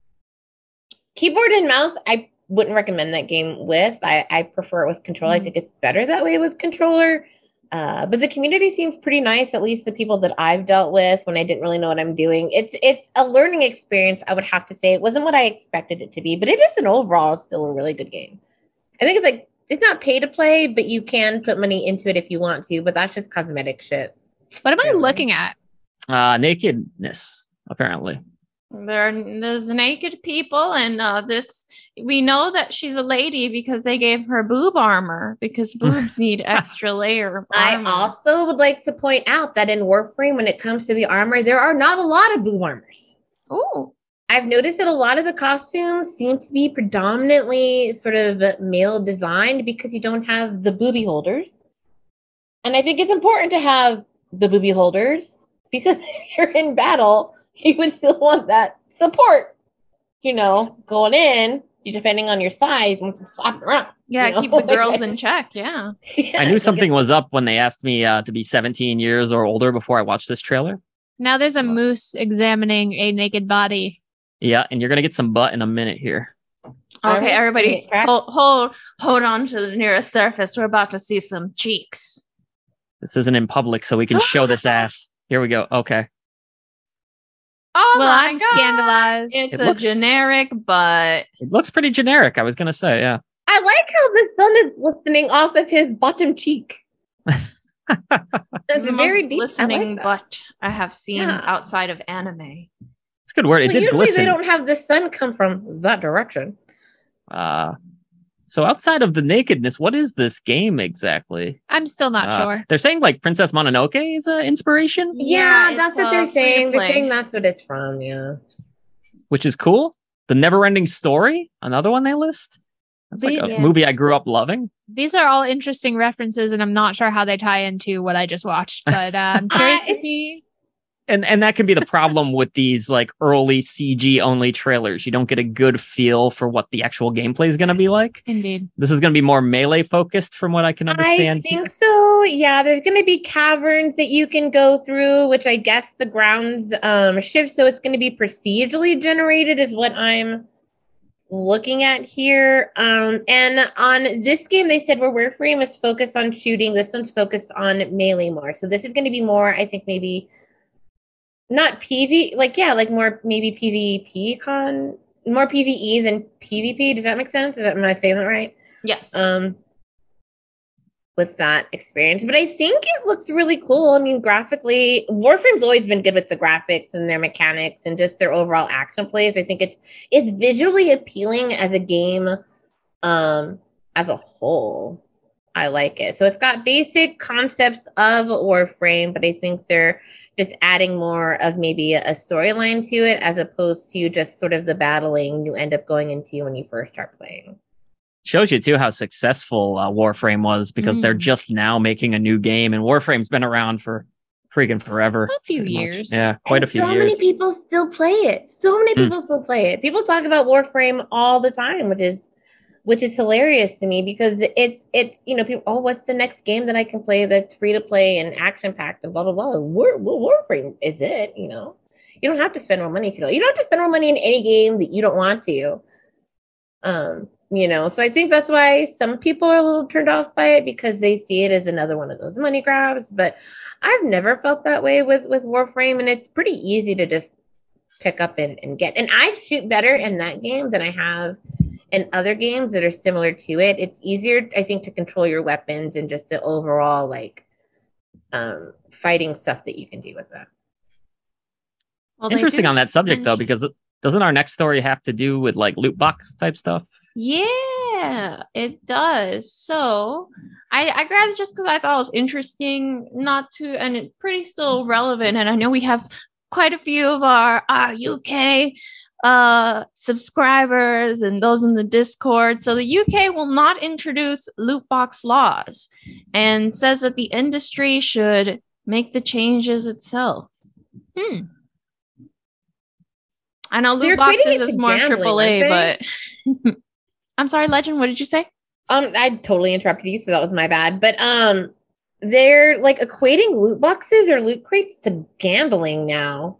keyboard and mouse, I wouldn't recommend that game with. I, I prefer it with controller. I think it's better that way with controller. Uh, but the community seems pretty nice, at least the people that I've dealt with when I didn't really know what I'm doing. It's it's a learning experience, I would have to say. It wasn't what I expected it to be, but it is an overall still a really good game. I think it's like, it's not pay to play, but you can put money into it if you want to, but that's just cosmetic shit. What am I Really? looking at? Uh, nakedness, apparently. there, there's naked people, and uh, this we know that she's a lady because they gave her boob armor because boobs need extra layer of I armor. also would like to point out that in Warframe, when it comes to the armor, there are not a lot of boob armors. Oh, I've noticed that a lot of the costumes seem to be predominantly sort of male designed because you don't have the booby holders. And I think it's important to have the booby holders because if you're in battle, you would still want that support, you know, going in, depending on your size, and flap around. yeah, you know? keep the girls in check. Yeah. Yeah, I knew think something it's- was up when they asked me uh, to be seventeen years or older before I watched this trailer. Now there's a Wow. moose examining a naked body. Yeah, and you're going to get some butt in a minute here. All Okay, right, everybody, okay, crack. hold, hold, hold on to the nearest surface. We're about to see some cheeks. This isn't in public, so we can show this ass. Here we go. Okay. Oh well, my I'm god! scandalized. It's It a looks- generic butt. It looks pretty generic, I was going to say, yeah. I like how the sun is glistening off of his bottom cheek. It's That's the very most deep. I listening like that. butt I have seen Yeah. outside of anime. It's a good word. It Well, did usually glisten. they don't have the sun come from that direction. Uh, so outside of the nakedness, what is this game exactly? I'm still not Uh, sure. They're saying like Princess Mononoke is an inspiration, Yeah, Yeah, that's it's, what uh, they're free to saying. They're play. saying that's what it's from. Yeah. which is cool. The Never-Ending Story, another one they list. That's like The- a yeah. movie I grew up loving. These are all interesting references, and I'm not sure how they tie into what I just watched, but uh, I'm curious Uh, to see. And and that can be the problem with these like early C G only trailers. You don't get a good feel for what the actual gameplay is going to be like. Indeed. This is going to be more melee focused from what I can understand. I think so. Yeah, there's going to be caverns that you can go through, which I guess the grounds um, shift. So it's going to be procedurally generated, is what I'm looking at here. Um, and on this game, they said where Warframe is focused on shooting, this one's focused on melee more. So this is going to be more, I think, maybe not P V, like, yeah, like more maybe PvP con, more PvE than PvP. Does that make sense? Is that, am I saying that right? Yes. um with that experience, but I think it looks really cool. I mean, graphically, Warframe's always been good with the graphics and their mechanics and just their overall action plays. I think it's it's visually appealing as a game um as a whole. I like it. So it's got basic concepts of Warframe, but I think they're just adding more of maybe a storyline to it as opposed to just sort of the battling you end up going into when you first start playing. Shows you too how successful uh, Warframe was because they're Mm. just now making a new game, and Warframe's been around for freaking forever. A few pretty much. years. Yeah, quite And a few so years. many people still play it. So many Mm. people still play it. People talk about Warframe all the time, which is which is hilarious to me because it's it's you know people, oh, what's the next game that I can play that's free to play and action packed and blah blah blah. War, War- Warframe is it? You know, you don't have to spend more money if you don't. You don't have to spend more money in any game that you don't want to. Um, you know, so I think that's why some people are a little turned off by it, because they see it as another one of those money grabs. But I've never felt that way with with Warframe, and it's pretty easy to just pick up and, and get. And I shoot better in that game than I have in other games that are similar to it. It's easier, I think, to control your weapons and just the overall like um fighting stuff that you can do with that. Well, they Interesting do on that subject though, mention- because doesn't our next story have to do with like loot box type stuff? Yeah, it does. So I, I grabbed it just because I thought it was interesting, not to, and it pretty still relevant. And I know we have quite a few of our, our U K uh, subscribers and those in the Discord. So the U K will not introduce loot box laws and says that the industry should make the changes itself. Hmm. I know They're loot equating boxes it is to more gambling, triple A, aren't but I'm sorry, Legend, what did you say? Um, I totally interrupted you, so that was my bad. But um, they're like equating loot boxes or loot crates to gambling now.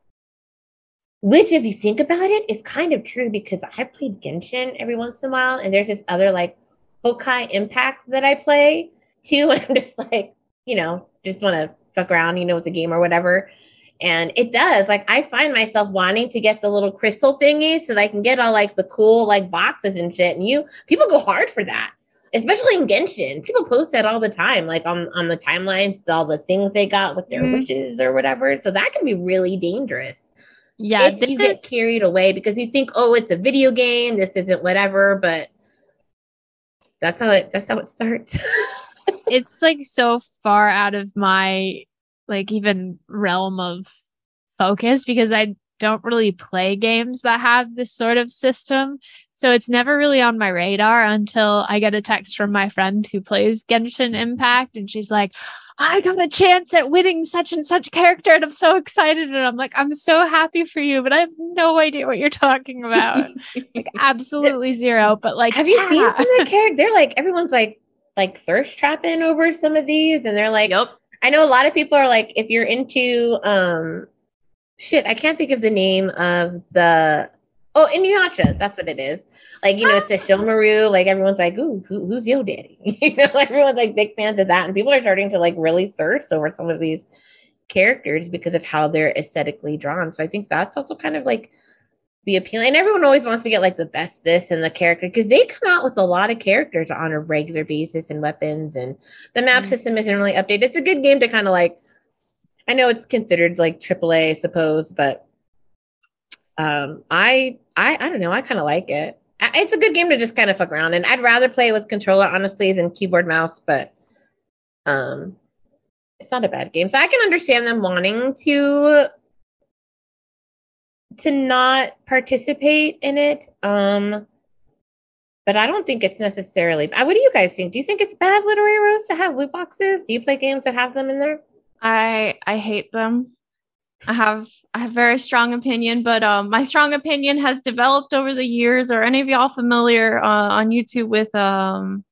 Which, if you think about it, is kind of true, because I played Genshin every once in a while, and there's this other like Honkai Impact that I play too, and I'm just like, you know, just want to fuck around, you know, with the game or whatever. And it does, like, I find myself wanting to get the little crystal thingies so that I can get all like the cool like boxes and shit. And you people go hard for that, especially in Genshin. People post that all the time, like on, on the timelines, all the things they got with their Mm. wishes or whatever. So that can be really dangerous. Yeah, If this you is get carried away because you think, oh, it's a video game, this isn't whatever, but that's how it that's how it starts. it's like so far out of my like even realm of focus, because I don't really play games that have this sort of system. So it's never really on my radar until I get a text from my friend who plays Genshin Impact, and she's like, I got a chance at winning such and such character and I'm so excited. And I'm like, I'm so happy for you, but I have no idea what you're talking about. Like absolutely zero. But like, Have you yeah. seen some of the characters? They're like, everyone's like like thirst trapping over some of these, and they're like, Yep. I know a lot of people are like, if you're into um shit, I can't think of the name of the oh, Inuyasha, that's what it is. Like, you know, it's a Shomaru, like everyone's like, ooh, who, who's Yo Daddy? You know, everyone's like big fans of that. And people are starting to like really thirst over some of these characters because of how they're aesthetically drawn. So I think that's also kind of like the appeal. And everyone always wants to get like the best this and the character, because they come out with a lot of characters on a regular basis and weapons, and the map Mm. system isn't really updated. It's a good game to kind of like, I know it's considered like triple A, I suppose, but um, I, I, I don't know. I kind of like it. I, it's a good game to just kind of fuck around, and I'd rather play with controller, honestly, than keyboard mouse. But um, it's not a bad game, so I can understand them wanting to to not participate in it. Um, but I don't think it's necessarily. What do you guys think? Do you think it's bad, Literary Rose, to have loot boxes? Do you play games that have them in there? I I hate them. I have I have very strong opinion, but um, my strong opinion has developed over the years. Are any of y'all familiar uh, on YouTube with um,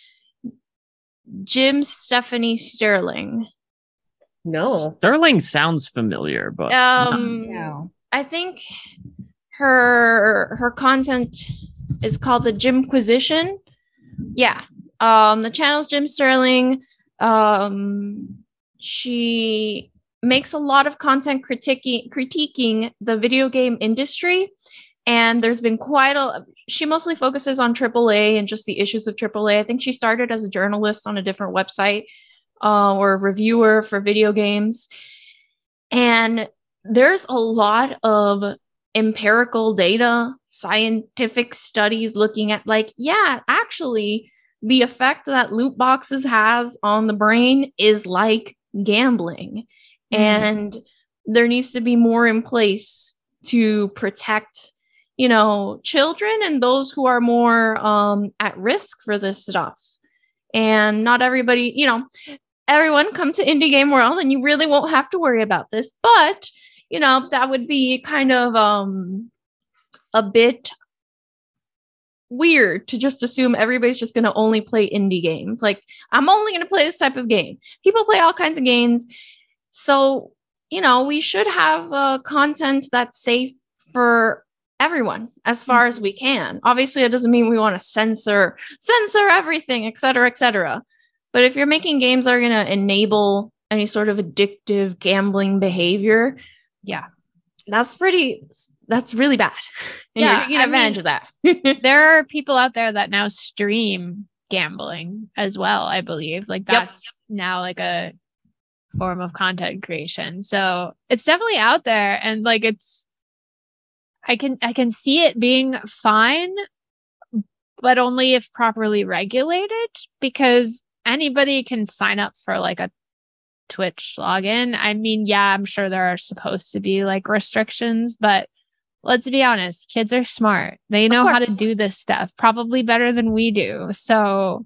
Jim Stephanie Sterling? No. Sterling sounds familiar, but Um, No. I think her her content is called the Jimquisition. Yeah. Um, the channel's Jim Sterling. Um, she makes a lot of content critiquing critiquing the video game industry, and there's been quite a she mostly focuses on triple A and just the issues of triple A. I think she started as a journalist on a different website uh, or a reviewer for video games, and there's a lot of empirical data, scientific studies looking at like, yeah, actually the effect that loot boxes has on the brain is like gambling. Mm. And there needs to be more in place to protect, you know, children and those who are more um, at risk for this stuff. And not everybody, you know, everyone come to Indie Game World and you really won't have to worry about this. But, you know, that would be kind of um, a bit weird to just assume everybody's just going to only play indie games. Like, I'm only going to play this type of game. People play all kinds of games. So, you know, we should have uh, content that's safe for everyone as far as we can. Obviously, it doesn't mean we want to censor censor everything, et cetera, et cetera. But if you're making games that are going to enable any sort of addictive gambling behavior, Yeah. that's pretty, that's really bad. And Yeah, you're taking I advantage mean- of that. There are people out there that now stream gambling as well, I believe. Like Yep. that's now like a form of content creation. So it's definitely out there, and like it's I can I can see it being fine, but only if properly regulated, because anybody can sign up for like a Twitch login. I mean, yeah, I'm sure there are supposed to be like restrictions, but let's be honest, kids are smart. They know how course. to do this stuff probably better than we do. So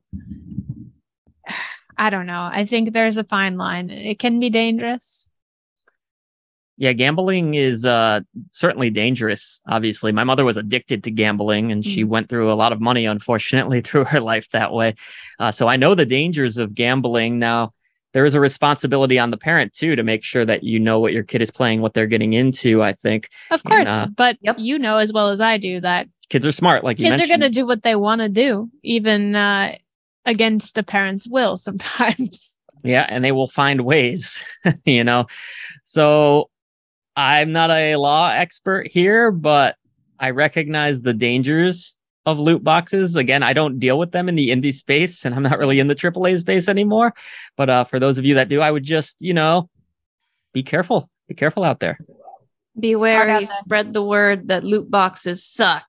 I don't know. I think there's a fine line. It can be dangerous. Yeah, gambling is uh, certainly dangerous. Obviously, my mother was addicted to gambling, and she Mm. went through a lot of money, unfortunately, through her life that way. Uh, so I know the dangers of gambling. Now, there is a responsibility on the parent too to make sure that you know what your kid is playing, what they're getting into. I think Of And, course, uh, but Yep. you know as well as I do that kids are smart, like you kids are mentioned. going to do what they want to do, even uh, against a parent's will sometimes. Yeah, and they will find ways, you know. So I'm not a law expert here, but I recognize the dangers of loot boxes. Again, I don't deal with them in the indie space, and I'm not really in the triple A space anymore. But uh, for those of you that do, I would just, you know, be careful. Be careful out there. Be hard wary, out there. spread the word that loot boxes suck.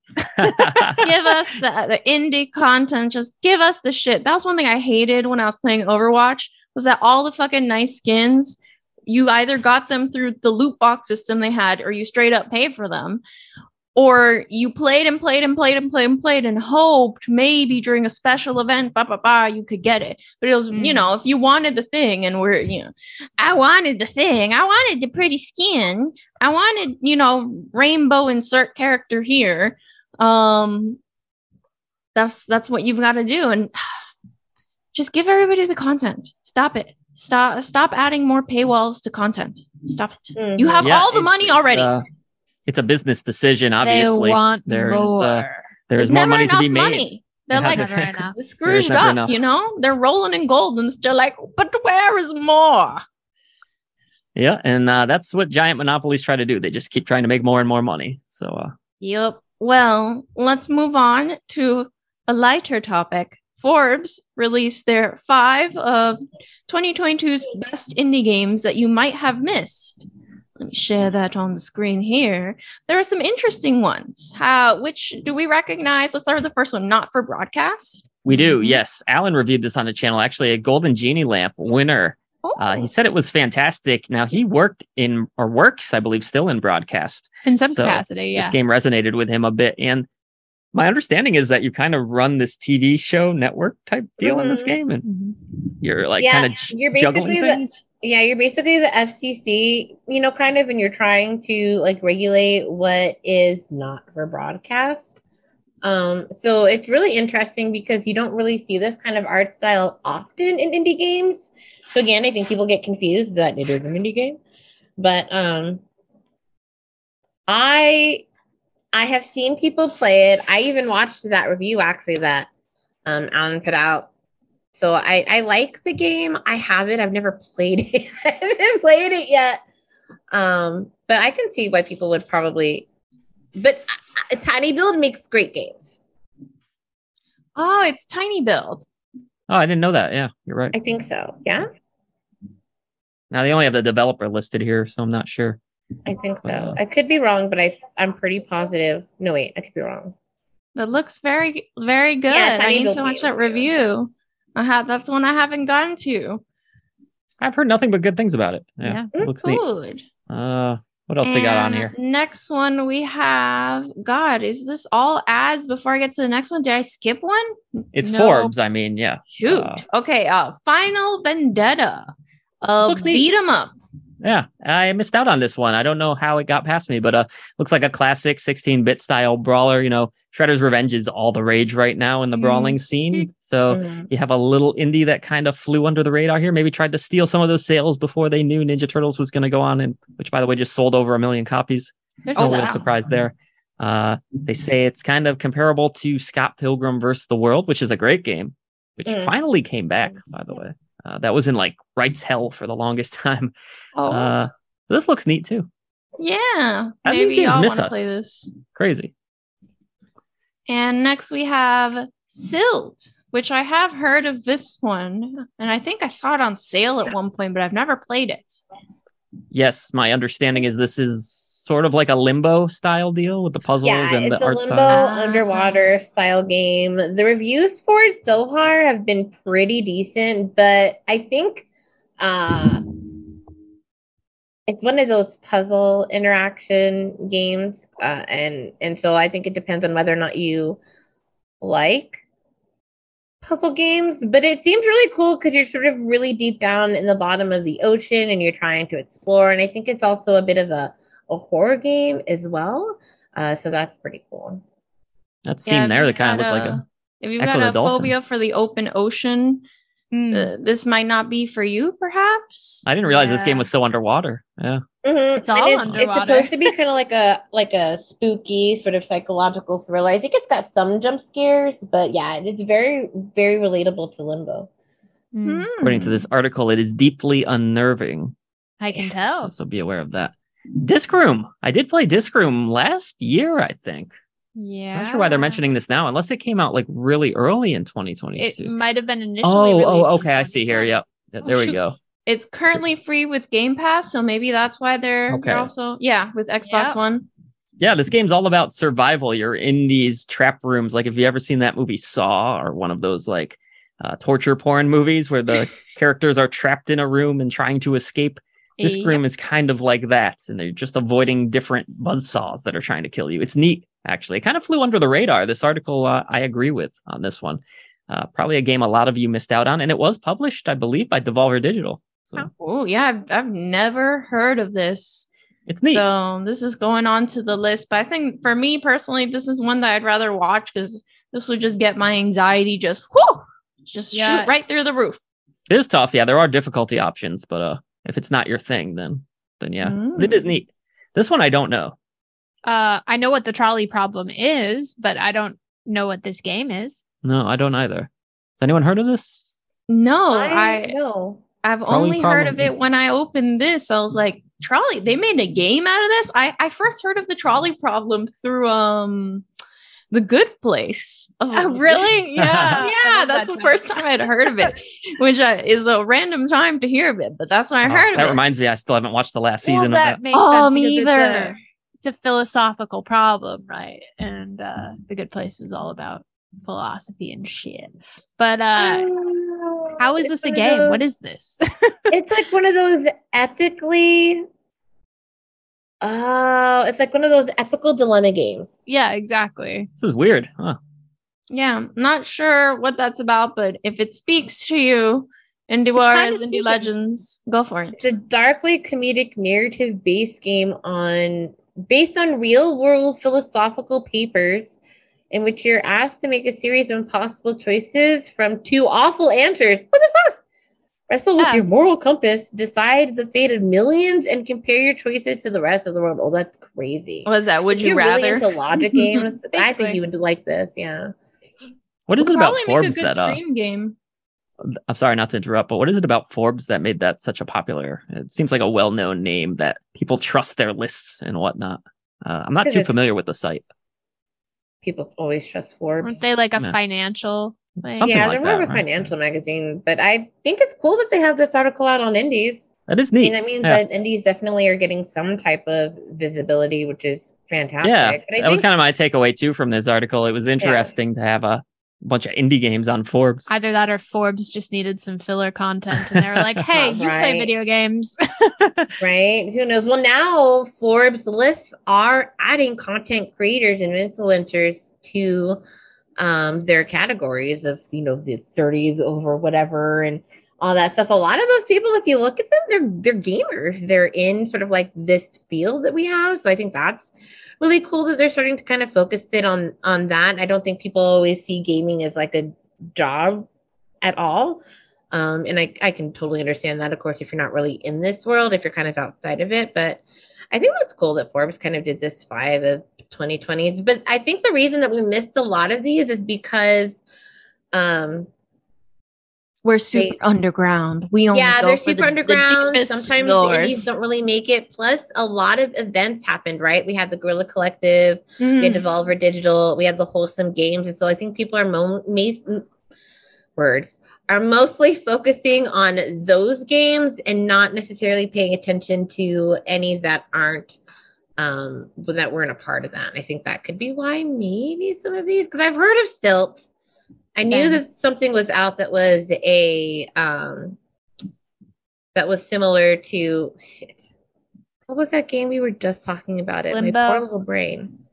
Give us the, the indie content. Just give us the shit. That was one thing I hated when I was playing Overwatch, was that all the fucking nice skins, you either got them through the loot box system they had, or you straight up pay for them. Or you played and played and played and played and played and hoped maybe during a special event, bah, bah, bah, you could get it. But it was, you Mm. know, if you wanted the thing and we're, you know, I wanted the thing, I wanted the pretty skin, I wanted, you know, rainbow insert character here. Um, that's that's what you've got to do, and just give everybody the content. Stop it. Stop stop adding more paywalls to content. Stop it. Mhm. You have Yeah, all the it's, money already. uh, it's a business decision, obviously. They want There is, more. uh, there There's is more never money to enough be made. money. They're Yeah, like Never enough. scrooged never up, enough. you know? They're rolling in gold and still like, but where is more? Yeah, and uh, that's what giant monopolies try to do. They just keep trying to make more and more money. So uh, Yep. Well, let's move on to a lighter topic. Forbes released their five of twenty twenty-two's best indie games that you might have missed. Let me share that on the screen here. There are some interesting ones. How, which do we recognize? Let's start with the first one, Not for Broadcast. we do, Mhm. yes. Alan reviewed this on the channel. Actually, a Golden Genie Lamp winner. Oh, Uh, he said it was fantastic. Now, he worked in, or works, I believe, still in broadcast. In some So, capacity, This yeah. game resonated with him a bit. And my understanding is that you kind of run this T V show network type deal in this Mhm. game, and Mhm. you're like Yeah, kind of you're juggling basically the- things. Yeah, you're basically the F C C, you know, kind of, and you're trying to like regulate what is not for broadcast. Um, so it's really interesting because you don't really see this kind of art style often in indie games. So again, I think people get confused that it is an indie game. But um I I have seen people play it. I even watched that review actually that um Alan put out. So I, I like the game. I have it. I've never played it. I haven't played it yet. Um, but I can see why people would probably. But uh, Tiny Build makes great games. oh, it's Tiny Build. Oh, I didn't know that. Yeah, you're right. I think so. Yeah, Now, they only have the developer listed here, so I'm not sure. I think so. Uh, I could be wrong, but I I'm pretty positive. No, wait, I could be wrong. That looks very, very good. Yeah, I Tiny need Build to watch games, that yeah. review. I had that's one I haven't gotten to. I've heard nothing but good things about it. Yeah, Yeah. it looks neat. Good. Uh, what else they got on And here? Next one we have. God, is this all ads before I get to the next one? Did I skip one? It's no. Forbes. I mean, yeah. Shoot. Uh, okay. Uh, Final Vendetta. Uh, Looks neat. beat 'em up. Yeah, I missed out on this one. I don't know how it got past me, but uh, looks like a classic sixteen-bit style brawler. You know, Shredder's Revenge is all the rage right now in the Mm. brawling scene. So Mhm. you have a little indie that kind of flew under the radar here. Maybe tried to steal some of those sales before they knew Ninja Turtles was going to go on, and which, by the way, just sold over a million copies. Good No for little them. surprise there. Uh, they say it's kind of comparable to Scott Pilgrim versus the World, which is a great game, which Mm. finally came back, Yes. by the way. Uh, that was in like Rights Hell for the longest time. Oh, Uh, this looks neat too. yeah. How do these Maybe games y'all miss want to us? play this. Crazy. And next we have Silt, which I have heard of this one. And I think I saw it on sale at one point, but I've never played it. Yes, my understanding is this is sort of like a Limbo style deal with the puzzles Yeah, and it's the a art limbo style. Ah. underwater style game. The reviews for it so far have been pretty decent, but I think uh, it's one of those puzzle interaction games, uh, and and so I think it depends on whether or not you like puzzle games. But it seems really cool because you're sort of really deep down in the bottom of the ocean and you're trying to explore. And I think it's also a bit of a, a horror game as well. Uh, so that's pretty cool. That Yeah, scene if there, you've that kind of got looked like a- a. If you've Echo got the a Dolphin. phobia for the open ocean, Mm. uh, this might not be for you, perhaps. I didn't realize this game Yeah. was so underwater. Yeah. Mhm. It's all And it's, underwater. it's supposed to be kind of like a like a spooky sort of psychological thriller. I think it's got some jump scares, but yeah, it's very very relatable to Limbo. Mm. According to this article, it is deeply unnerving. I can So, tell. so be aware of that. Disc Room. I did play Disc Room last year, I think. Yeah. Not sure why they're mentioning this now, unless it came out like really early in twenty It twenty-two. might have been initially Oh, released. oh, in okay. I see here. twenty twenty. Yep. Yeah, there we shoot. go. It's currently free with Game Pass, so maybe that's why they're, they're Okay. also yeah with Xbox Yep. One. Yeah, this game's all about survival. You're in these trap rooms. Like, if you ever seen that movie Saw, or one of those like uh, torture porn movies where the characters are trapped in a room and trying to escape, Disc Yep. Room is kind of like that, and they're just avoiding different buzzsaws that are trying to kill you. It's neat, actually. It kind of flew under the radar. This article, uh, I agree with on this one. Uh, probably a game a lot of you missed out on, and it was published, I believe, by Devolver Digital. So Oh yeah, I've, I've never heard of this. it's neat. So this is going on to the list. But I think for me personally, this is one that I'd rather watch because this would just get my anxiety just whoo, just Yeah. shoot right through the roof. It is tough. Yeah, there are difficulty options, but uh, if it's not your thing, then then yeah, but it is Mm. neat. This one I don't know. Uh, I know what the trolley problem is, but I don't know what this game is. No, I don't either. Has anyone heard of this? No, I I know. I've Trolley only heard of problem. it when I opened this. I was like, trolley, they made a game out of this. I, I first heard of the trolley problem through um The Good Place. Oh, really? Yeah. I yeah, love that's that the show. first time I'd heard of it, which uh, is a random time to hear of it, but that's when I Oh, heard of that it. reminds me, I still haven't watched the last Well, season that of that. makes Oh, sense. me because it's a- either. It's a philosophical problem, right? And uh, The Good Place was all about philosophy and shit. But uh, Oh, how is it's this a one of game? What those- is this? It's like one of those ethically. Oh, it's like one of those ethical dilemma games. Yeah, exactly. This is weird. Huh. Yeah, I'm not sure what that's about, but if it speaks to you, Indie kinda Wars, Indie speaking. Legends, go for it. It's a darkly comedic narrative based game on based on real world philosophical papers in which you're asked to make a series of impossible choices from two awful answers. What the fuck? Wrestle with Yeah. your moral compass, decide the fate of millions, and compare your choices to the rest of the world. Oh, that's crazy. What is that? Would If you you're rather? really into logic games, I think Basically. you would like this. Yeah. What is Would it about probably make a Forbes good that uh, stream game. I'm sorry not to interrupt, but what is it about Forbes that made that such a popular? It seems like a well-known name that people trust their lists and whatnot. Uh, I'm not Because too it's- familiar with the site. People always trust Forbes. Aren't they like a Yeah. financial thing? Something yeah, like they're more that, of a right? financial magazine, but I think it's cool that they have this article out on indies. That is I mean, neat. that means Yeah. that indies definitely are getting some type of visibility, which is fantastic. Yeah, But I that was think- kind of my takeaway too from this article. It was interesting to have a bunch of indie games on Forbes. Either that or Forbes just needed some filler content and they were like, hey, you play Right. video games. right? Who knows? Well, now Forbes lists are adding content creators and influencers to um, their categories of, you know, the thirties over whatever and all that stuff. A lot of those people, if you look at them, they're they're gamers. They're in sort of like this field that we have. So I think that's really cool that they're starting to kind of focus it on on that. I don't think people always see gaming as like a job at all. Um, and I, I can totally understand that, of course, if you're not really in this world, if you're kind of outside of it. But I think that's cool that Forbes kind of did this five of twenty twenty. But I think the reason that we missed a lot of these is because um, we're super they, underground. We only yeah, go they're for super the, underground. the Sometimes doors. the indies don't really make it. Plus, a lot of events happened, right? We had the Guerrilla Collective, Mm. we had Devolver Digital, we had the Wholesome Games, and so I think people are mo- ma- words are mostly focusing on those games and not necessarily paying attention to any that aren't um that weren't a part of that. And I think that could be why maybe some of these, because I've heard of Silt. I Same. knew that something was out that was a um that was similar to shit. What was that game we were just talking about? It Limbo. My poor little brain.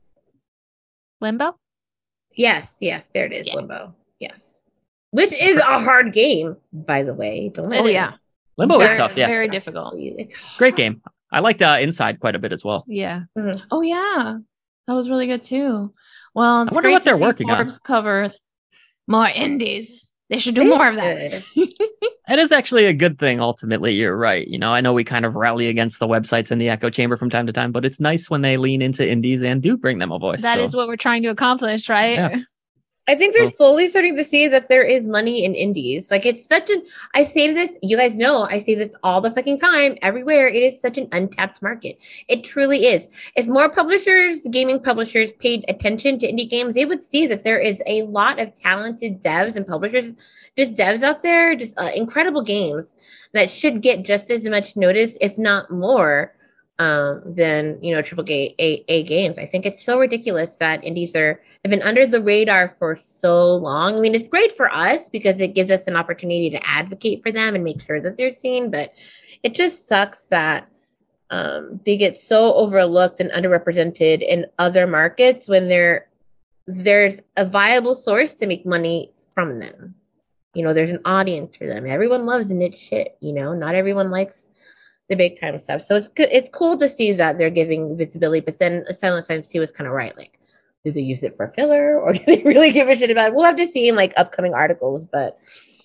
Limbo? Yes, yes, there it is. Yeah. Limbo. Yes. Which is a hard game, by the way. Don't let Oh it yeah, Limbo very, is tough. Yeah, very difficult. It's hard. Great game. I liked uh, Inside quite a bit as well. Yeah. Mhm. Oh yeah, that was really good too. Well, it's I wonder great what to they're see working on. Forbes cover more indies. They should do They more of that. should. It is actually a good thing. Ultimately, you're right. You know, I know we kind of rally against the websites in the echo chamber from time to time, but it's nice when they lean into indies and do bring them a voice. That so. is what we're trying to accomplish, right? Yeah. I think So- they're slowly starting to see that there is money in indies. Like it's such an, I say this, you guys know, I say this all the fucking time, everywhere. It is such an untapped market. It truly is. If more publishers, gaming publishers paid attention to indie games, they would see that there is a lot of talented devs and publishers, just devs out there, just uh, incredible games that should get just as much notice, if not more, um, than, you know, triple A, A, A games. I think it's so ridiculous that indies are have been under the radar for so long. I mean, it's great for us because it gives us an opportunity to advocate for them and make sure that they're seen, but it just sucks that um, they get so overlooked and underrepresented in other markets when there there's a viable source to make money from them. You know, there's an audience for them. Everyone loves niche shit, you know, not everyone likes the big time stuff. So it's good. It's cool to see that they're giving visibility, but then Silent Science two was kind of right. Like, do they use it for filler or do they really give a shit about it? We'll have to see in like upcoming articles, but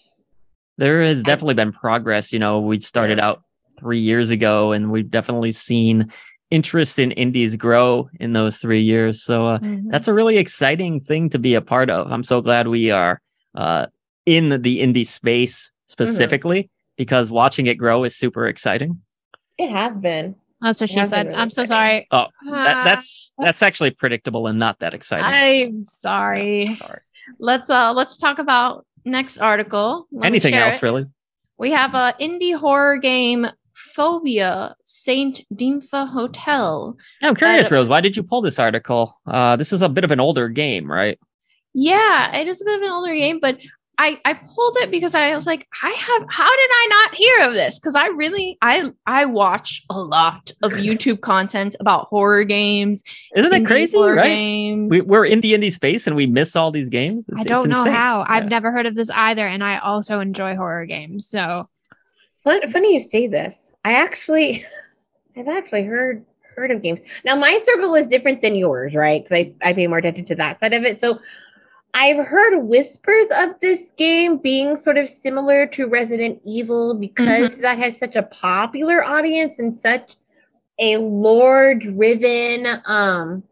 There has definitely been progress. You know, we started Yeah. out three years ago and we've definitely seen interest in indies grow in those three years. So uh, Mhm. that's a really exciting thing to be a part of. I'm so glad we are uh, in the indie space specifically because watching it grow is super exciting. it has been. That's what she That's said. really I'm so exciting. sorry. Oh, that, Ah, that's that's actually predictable and not that exciting. I'm sorry. Sorry. let's uh let's talk about next article. Let me Anything share else, it. really? We have a indie horror game, Phobia, Saint Dimpha Hotel. I'm curious, Uh, Rose. Why did you pull this article? Uh, this is a bit of an older game, right? Yeah, it is a bit of an older game, but I I pulled it because I was like, I have how did I not hear of this? Because I really I I watch a lot of YouTube content about horror games. Isn't that indie crazy, horror right? Games. We, we're in the indie space and we miss all these games. It's, I don't it's know insane. how. Yeah. I've never heard of this either, and I also enjoy horror games. So Fun, funny you say this. I actually, I've actually heard heard of games. Now my circle is different than yours, right? Because I, I pay more attention to that side of it. So I've heard whispers of this game being sort of similar to Resident Evil because that has such a popular audience and such a lore-driven um,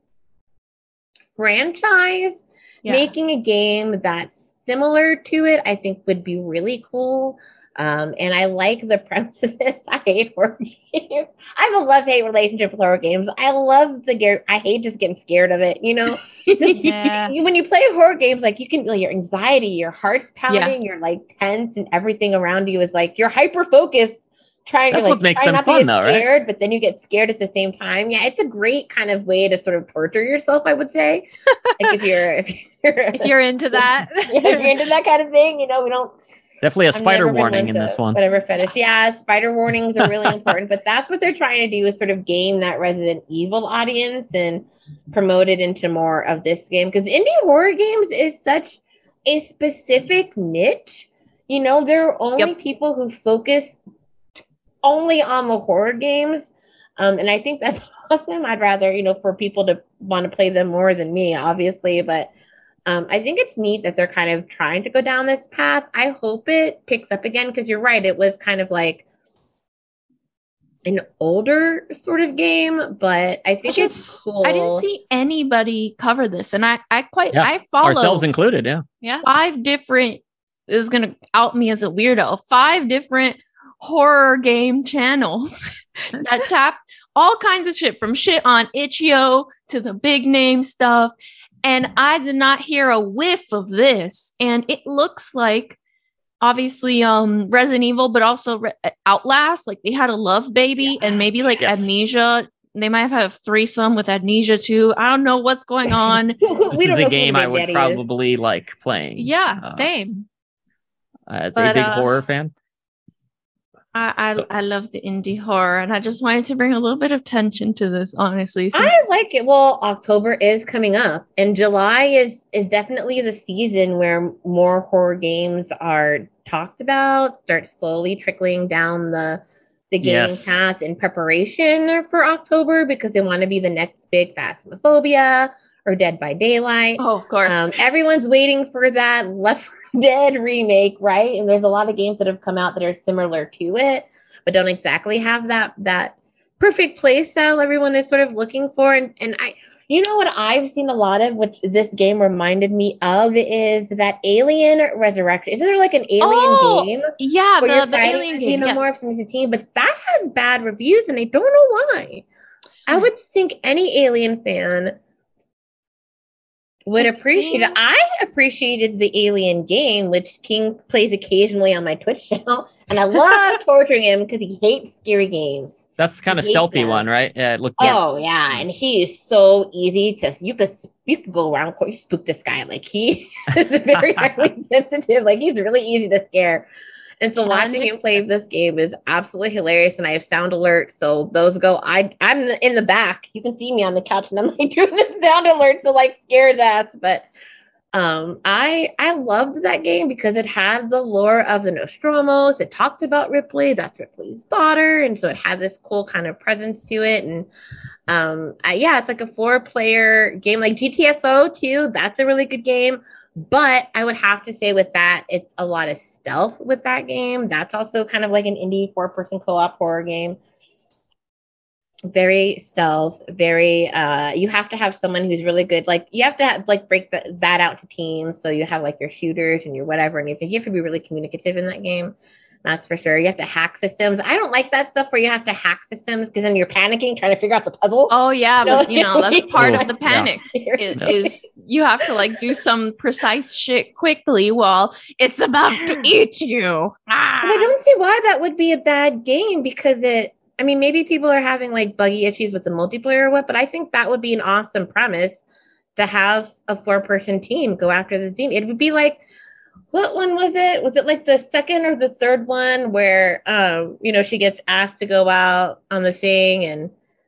franchise. yeah. Making a game that's similar to it, I think would be really cool. Um, and I like the premise of this. I hate horror games. I have a love-hate relationship with horror games. I love the gear. I hate just getting scared of it, you know? Yeah. You, when you play horror games, like you can feel your anxiety, your heart's pounding, you're like tense, and everything around you is like you're hyper focused, trying That's to like what makes try them not fun, to get though, right? scared, but then you get scared at the same time. Yeah, it's a great kind of way to sort of torture yourself, I would say. Like if you're if you're If you're into that. yeah, if you're into that kind of thing, you know, we don't. Definitely a I've spider never been warning in into this one. Whatever fetish. Yeah, spider warnings are really important, but that's what they're trying to do is sort of gain that Resident Evil audience and promote it into more of this game. Because indie horror games is such a specific niche. You know, there are only Yep. people who focus only on the horror games. Um, and I think that's awesome. I'd rather, you know, for people to want to play them more than me, obviously, but Um, I think it's neat that they're kind of trying to go down this path. I hope it picks up again because you're right. It was kind of like an older sort of game, but I think I it's just- cool. I didn't see anybody cover this, and I I quite Yeah, I follow Ourselves included, yeah. Yeah. five different. This is gonna out me as a weirdo. Five different horror game channels that tap all kinds of shit, from shit on itch dot io to the big name stuff, and I did not hear a whiff of this. And it looks like, obviously, um Resident Evil, but also Re- Outlast. Like they had a love baby, and maybe like Yes. Amnesia. They might have had a threesome with Amnesia too. I don't know what's going on. This we is don't a know who game Big I would Daddy is. probably like playing. Yeah, uh, same. As But, a big uh, horror fan. I, I I love the indie horror, and I just wanted to bring a little bit of tension to this, honestly. So I like it. Well, October is coming up, and July is is definitely the season where more horror games are talked about, start slowly trickling down the the gaming Yes. path in preparation for October because they want to be the next big Phasmophobia or Dead by Daylight. oh, of course. Um, everyone's waiting for that Left four Dead remake, right? And there's a lot of games that have come out that are similar to it, but don't exactly have that that perfect play style everyone is sort of looking for. And and I, you know what I've seen a lot of, which this game reminded me of, is that Alien Resurrection. Isn't there like an Alien Oh, game yeah, where the, you're the fighting alien the game. xenomorphs Yes. and the team? But that has bad reviews, and I don't know why. I would think any Alien fan would I appreciate it. think- I appreciated the Alien game, which King plays occasionally on my Twitch channel, and I love torturing him because he hates scary games. That's the kind of hates stealthy them. one, right? Yeah, it looked Oh yeah, and he is so easy to you could you could go around you spook this guy like he is very highly sensitive. Like he's really easy to scare. And so watching Challenging him play this game is absolutely hilarious. And I have sound alerts, so those go. I I'm in the back. You can see me on the couch, and I'm like doing the sound alerts to like scare his ass. But um, I I loved that game because it had the lore of the Nostromos. It talked about Ripley. That's Ripley's daughter, and so it had this cool kind of presence to it. And um, I, yeah, it's like a four-player game, like G T F O too. That's a really good game. But I would have to say with that, it's a lot of stealth with that game. That's also kind of like an indie four-person co-op horror game. Very stealth, very uh you have to have someone who's really good. Like you have to have, like break the, that out to teams. So you have like your shooters and your whatever. And you you have to be really communicative in that game. That's for sure. You have to hack systems. I don't like that stuff where you have to hack systems because then you're panicking trying to figure out the puzzle. Oh yeah, No, but you know that's part of the yeah. panic. Is, Yeah. is you have to like do some precise shit quickly while it's about to eat you. But I Ah. don't see why that would be a bad game because it, I mean, maybe people are having like buggy issues with the multiplayer or what, but I think that would be an awesome premise to have a four person team go after this team. It would be like, what one was it? Was it like the second or the third one where, um, you know, she gets asked to go out on the thing and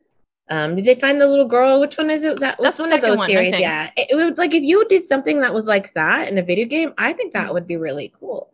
um, did they find the little girl? Which one is it? That That's which the one of second those one, I series? think. Yeah, it, it would like if you did something that was like that in a video game. I think that would be really cool.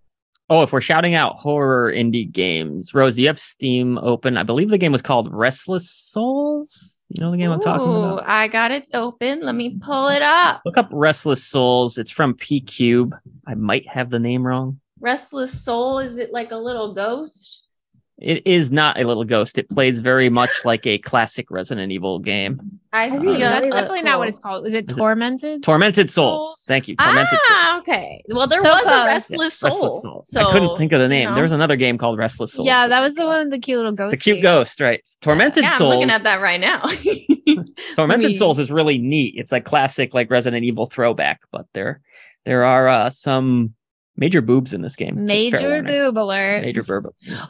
Oh, if we're shouting out horror indie games, Rose, do you have Steam open? I believe the game was called Restless Souls. You know the game I'm talking Ooh, about? I got it open. Let me pull it up. Look up Restless Souls. It's from P Cube. I might have the name wrong. Restless Soul. Is it like a little ghost? It is not a little ghost. It plays very much like a classic Resident Evil game. I Oh, see. really? Yeah, a- that's a- definitely not what cool. it's called. Is it Is it- Tormented? Tormented Souls. Souls? Thank you. Tormented Souls. Ah, okay. Well, there So was a close. Restless Yeah, Soul. Restless Souls. So I couldn't think of the you name. know. There was another game called Restless Souls. Yeah, that was the one with the cute little ghost. the cute ghost, right? Tormented Yeah, I'm Souls. looking at that right now. Tormented Me. Souls is really neat. It's like classic, like Resident Evil throwback, but there, there are uh, some major boobs in this game. just fair Major warning. boob alert. Major boob.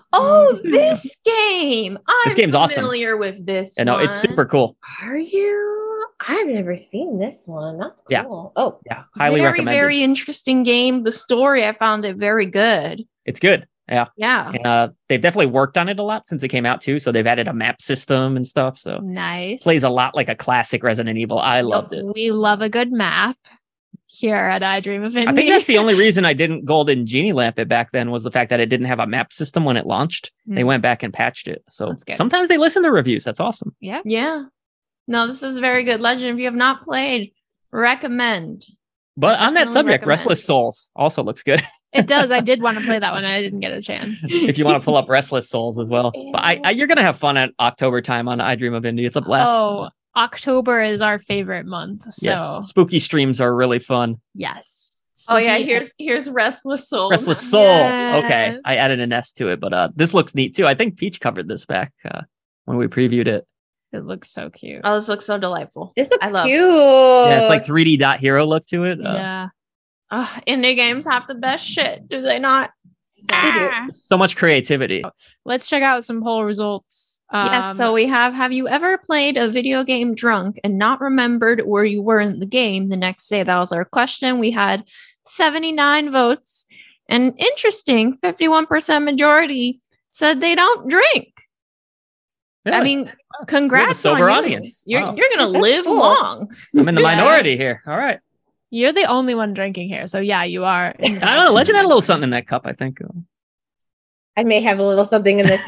Oh, this game. I'm This game's awesome. familiar with this. I know it's one. super cool. Are you? I've never seen this one. That's Yeah. cool. Oh, Yeah, highly very, recommended. very interesting game. The story, I found it very good. It's good. Yeah, Yeah. and, uh, they've definitely worked on it a lot since it came out too. So they've added a map system and stuff. So Nice. plays a lot like a classic Resident Evil. I loved it. We love a good map here at I Dream of Indie. I think that's the only reason I didn't Golden Genie lamp it back then was the fact that it didn't have a map system when it launched. They Mm. went back and patched it. So That's good. sometimes they listen to reviews. That's awesome. Yeah. No, this is very good. Legend, if you have not played, recommend. But on that Definitely subject, recommend. Restless Souls also looks good. It does. I did want to play that one. And I didn't get a chance. If you want to pull up Restless Souls as well. But I, I you're gonna have fun at October time on I Dream of Indie. It's a blast. Oh, October is our favorite month. So Yes, spooky streams are really fun. yes. Oh yeah, Spooky- here's here's Restless Soul. Restless Soul. Okay, Yes. I added an S to it, but uh, this looks neat too. I think Peach covered this back uh, when we previewed it. it looks so cute. Oh, this looks so delightful. This looks I love- cute. Yeah, it's like three D dot hero look to it. Uh, yeah. Ugh, indie games have the best shit, do they not? Ah. So much creativity. Let's check out some poll results. Um, Yes, so we have have you ever played a video game drunk and not remembered where you were in the game the next day? That was our question. We had seventy-nine votes. And interesting, fifty-one percent majority said they don't drink. I Really? mean, congrats sober on you. audience. You're Wow. you're gonna That's live cool. long. I'm in the Yeah. minority here. All right. you're the only one drinking here. So yeah, you are. I don't know. Legend had a little something in that cup, I think. I may have a little something in this.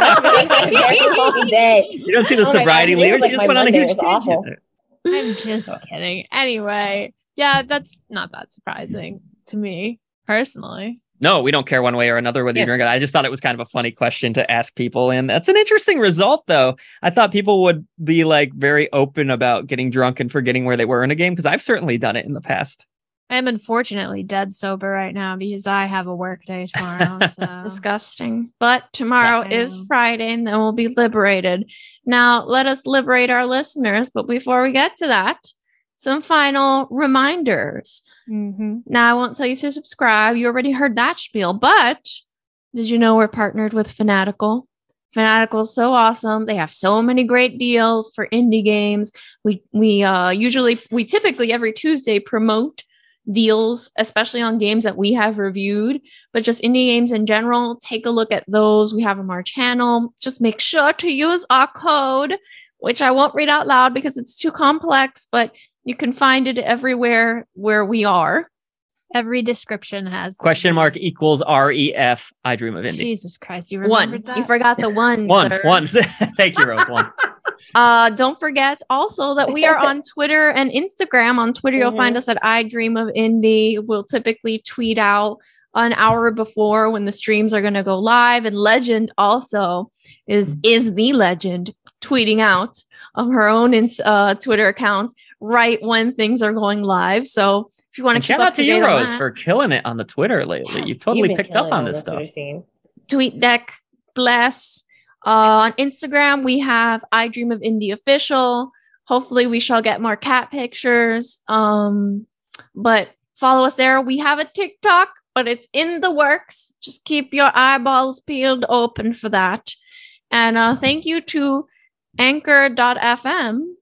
All day. You don't see the Oh my sobriety God, leader. like She just my went on a Monday huge was tangent. awful. I'm just kidding. Anyway, yeah, that's not that surprising to me personally. No, we don't care one way or another whether Yeah. you drink it. I just thought it was kind of a funny question to ask people. And that's an interesting result, though. I thought people would be like very open about getting drunk and forgetting where they were in a game, because I've certainly done it in the past. I am unfortunately dead sober right now because I have a work day tomorrow. So Disgusting. But tomorrow Yeah. is Friday and then we'll be liberated. Now, let us liberate our listeners. But before we get to that, some final reminders. Mhm. Now, I won't tell you to subscribe. You already heard that spiel. But did you know we're partnered with Fanatical? Fanatical is so awesome. They have so many great deals for indie games. We we uh, usually, we typically every Tuesday promote deals, especially on games that we have reviewed, but just indie games in general. Take a look at those. We have them on our channel. Just make sure to use our code, which I won't read out loud because it's too complex, but you can find it everywhere where we are. Every description has Question mark equals R E F. I Dream of Indie. Jesus Christ, you One. remembered that? You forgot the one. One. sir. One. Thank you, Rose. One. Uh, don't forget also that we are on Twitter and Instagram. On Twitter, you'll find Mhm. us at I Dream of Indie. We'll typically tweet out an hour before when the streams are going to go live. And Legend also is is the legend tweeting out of her own ins- uh, Twitter account right when things are going live. So if you want to And keep shout up out to to date you, on Rose, that, for killing it on the Twitter lately. Yeah, You've totally been picked up killing on it this the stuff. Twitter scene. TweetDeck, bless. Uh, on Instagram, we have I Dream of Indie official. Hopefully, we shall get more cat pictures. Um, but follow us there. We have a TikTok, but it's in the works. Just keep your eyeballs peeled open for that. And uh, thank you to Anchor dot f m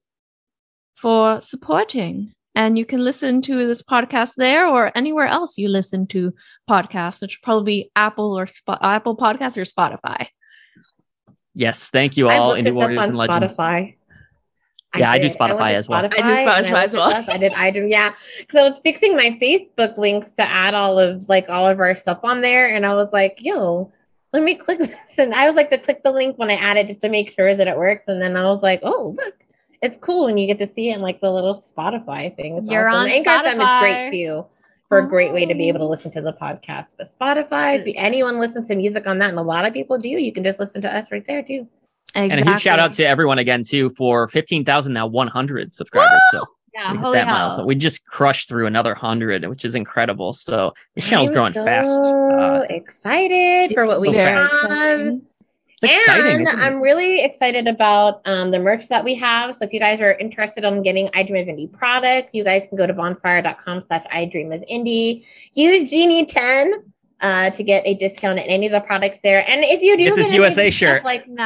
for supporting. And you can listen to this podcast there or anywhere else you listen to podcasts, which will probably be Apple or Sp- Apple Podcasts or Spotify. Yes, thank you I all, looked Indie this Warriors up on and Legends. Spotify. Yeah, I do did. Spotify went to as well. I do and Spotify I as looked it well. up. I did. I do. Yeah, because I was fixing my Facebook links to add all of like all of our stuff on there, and I was like, "Yo, let me click this." And I would like to click the link when I add it just to make sure that it works. And then I was like, "Oh, look, it's cool when you get to see it in like the little Spotify thing." It's You're awesome. on Anchor F M is Spotify. great too. For a great way to be able to listen to the podcast. But Spotify, if anyone listens to music on that, and a lot of people do, you can just listen to us right there too. Exactly. And a huge shout out to everyone again, too, for fifteen thousand, now one hundred subscribers. So Yeah, we hit holy that hell. milestone. We just crushed through another one hundred, which is incredible. So this channel's I'm growing so fast. Uh, excited for what we so have. exciting. it's exciting. And isn't it? I'm really excited about um, the merch that we have. So if you guys are interested in getting I Dream of Indie products, you guys can go to bonfire.com slash I Dream of Indie. Use Genie ten uh, to get a discount at any of the products there. And if you do Get this any U of S A the stuff, shirt. like No.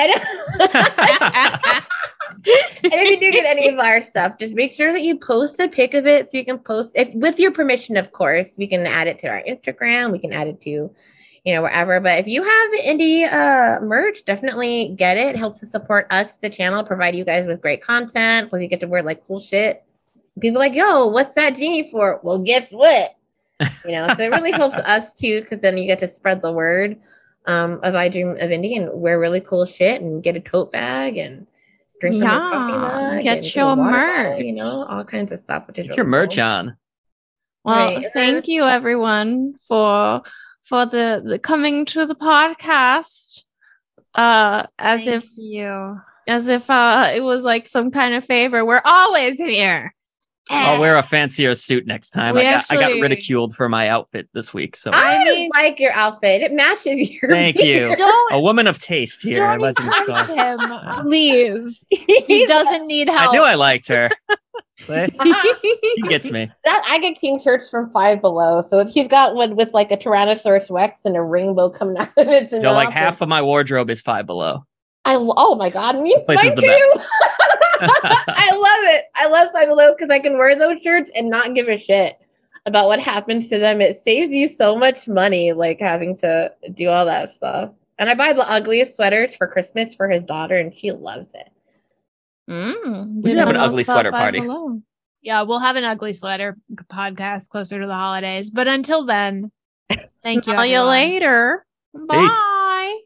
I don't. And if you do get any of our stuff, just make sure that you post a pic of it so you can post if with your permission, of course. We can add it to our Instagram. We can add it to, you know, wherever. But if you have indie uh, merch, definitely get it. It helps to support us, the channel, provide you guys with great content because you get to wear like cool shit. People are like, yo, what's that genie for? Well, guess what? You know, so it really helps us too because then you get to spread the word um, of I Dream of Indie and wear really cool shit and get a tote bag and drink from Yeah, your coffee mug. get and your a water merch. bottle, you know, all kinds of stuff. Which is Get your really merch cool. on. Well, Right. thank you everyone for for the, the coming to the podcast. Uh, as Thank if you. as if uh it was like some kind of favor. We're always here. I'll wear a fancier suit next time. We I got I got actually- ridiculed for my outfit this week. So I, I mean- like your outfit. It matches your. Thank you. Don't A woman of taste here. don't Legend encourage Star. him, please. He doesn't need I help. knew I liked her. But she gets me. That I get king shirts from Five Below. So if he's got one with like a Tyrannosaurus Rex and a rainbow coming out of it, it's You know, like enough. half of my wardrobe is Five Below. I lo- oh my god, me place is mine the too. I love it. I love Five Below because I can wear those shirts and not give a shit about what happens to them. It saves you so much money, like having to do all that stuff. And I buy the ugliest sweaters for Christmas for his daughter, and she loves it. Mm, We should have an didn't know ugly about sweater Five party. Below. Yeah, we'll have an ugly sweater podcast closer to the holidays. But until then, thank you. Smell you everyone. later. Bye.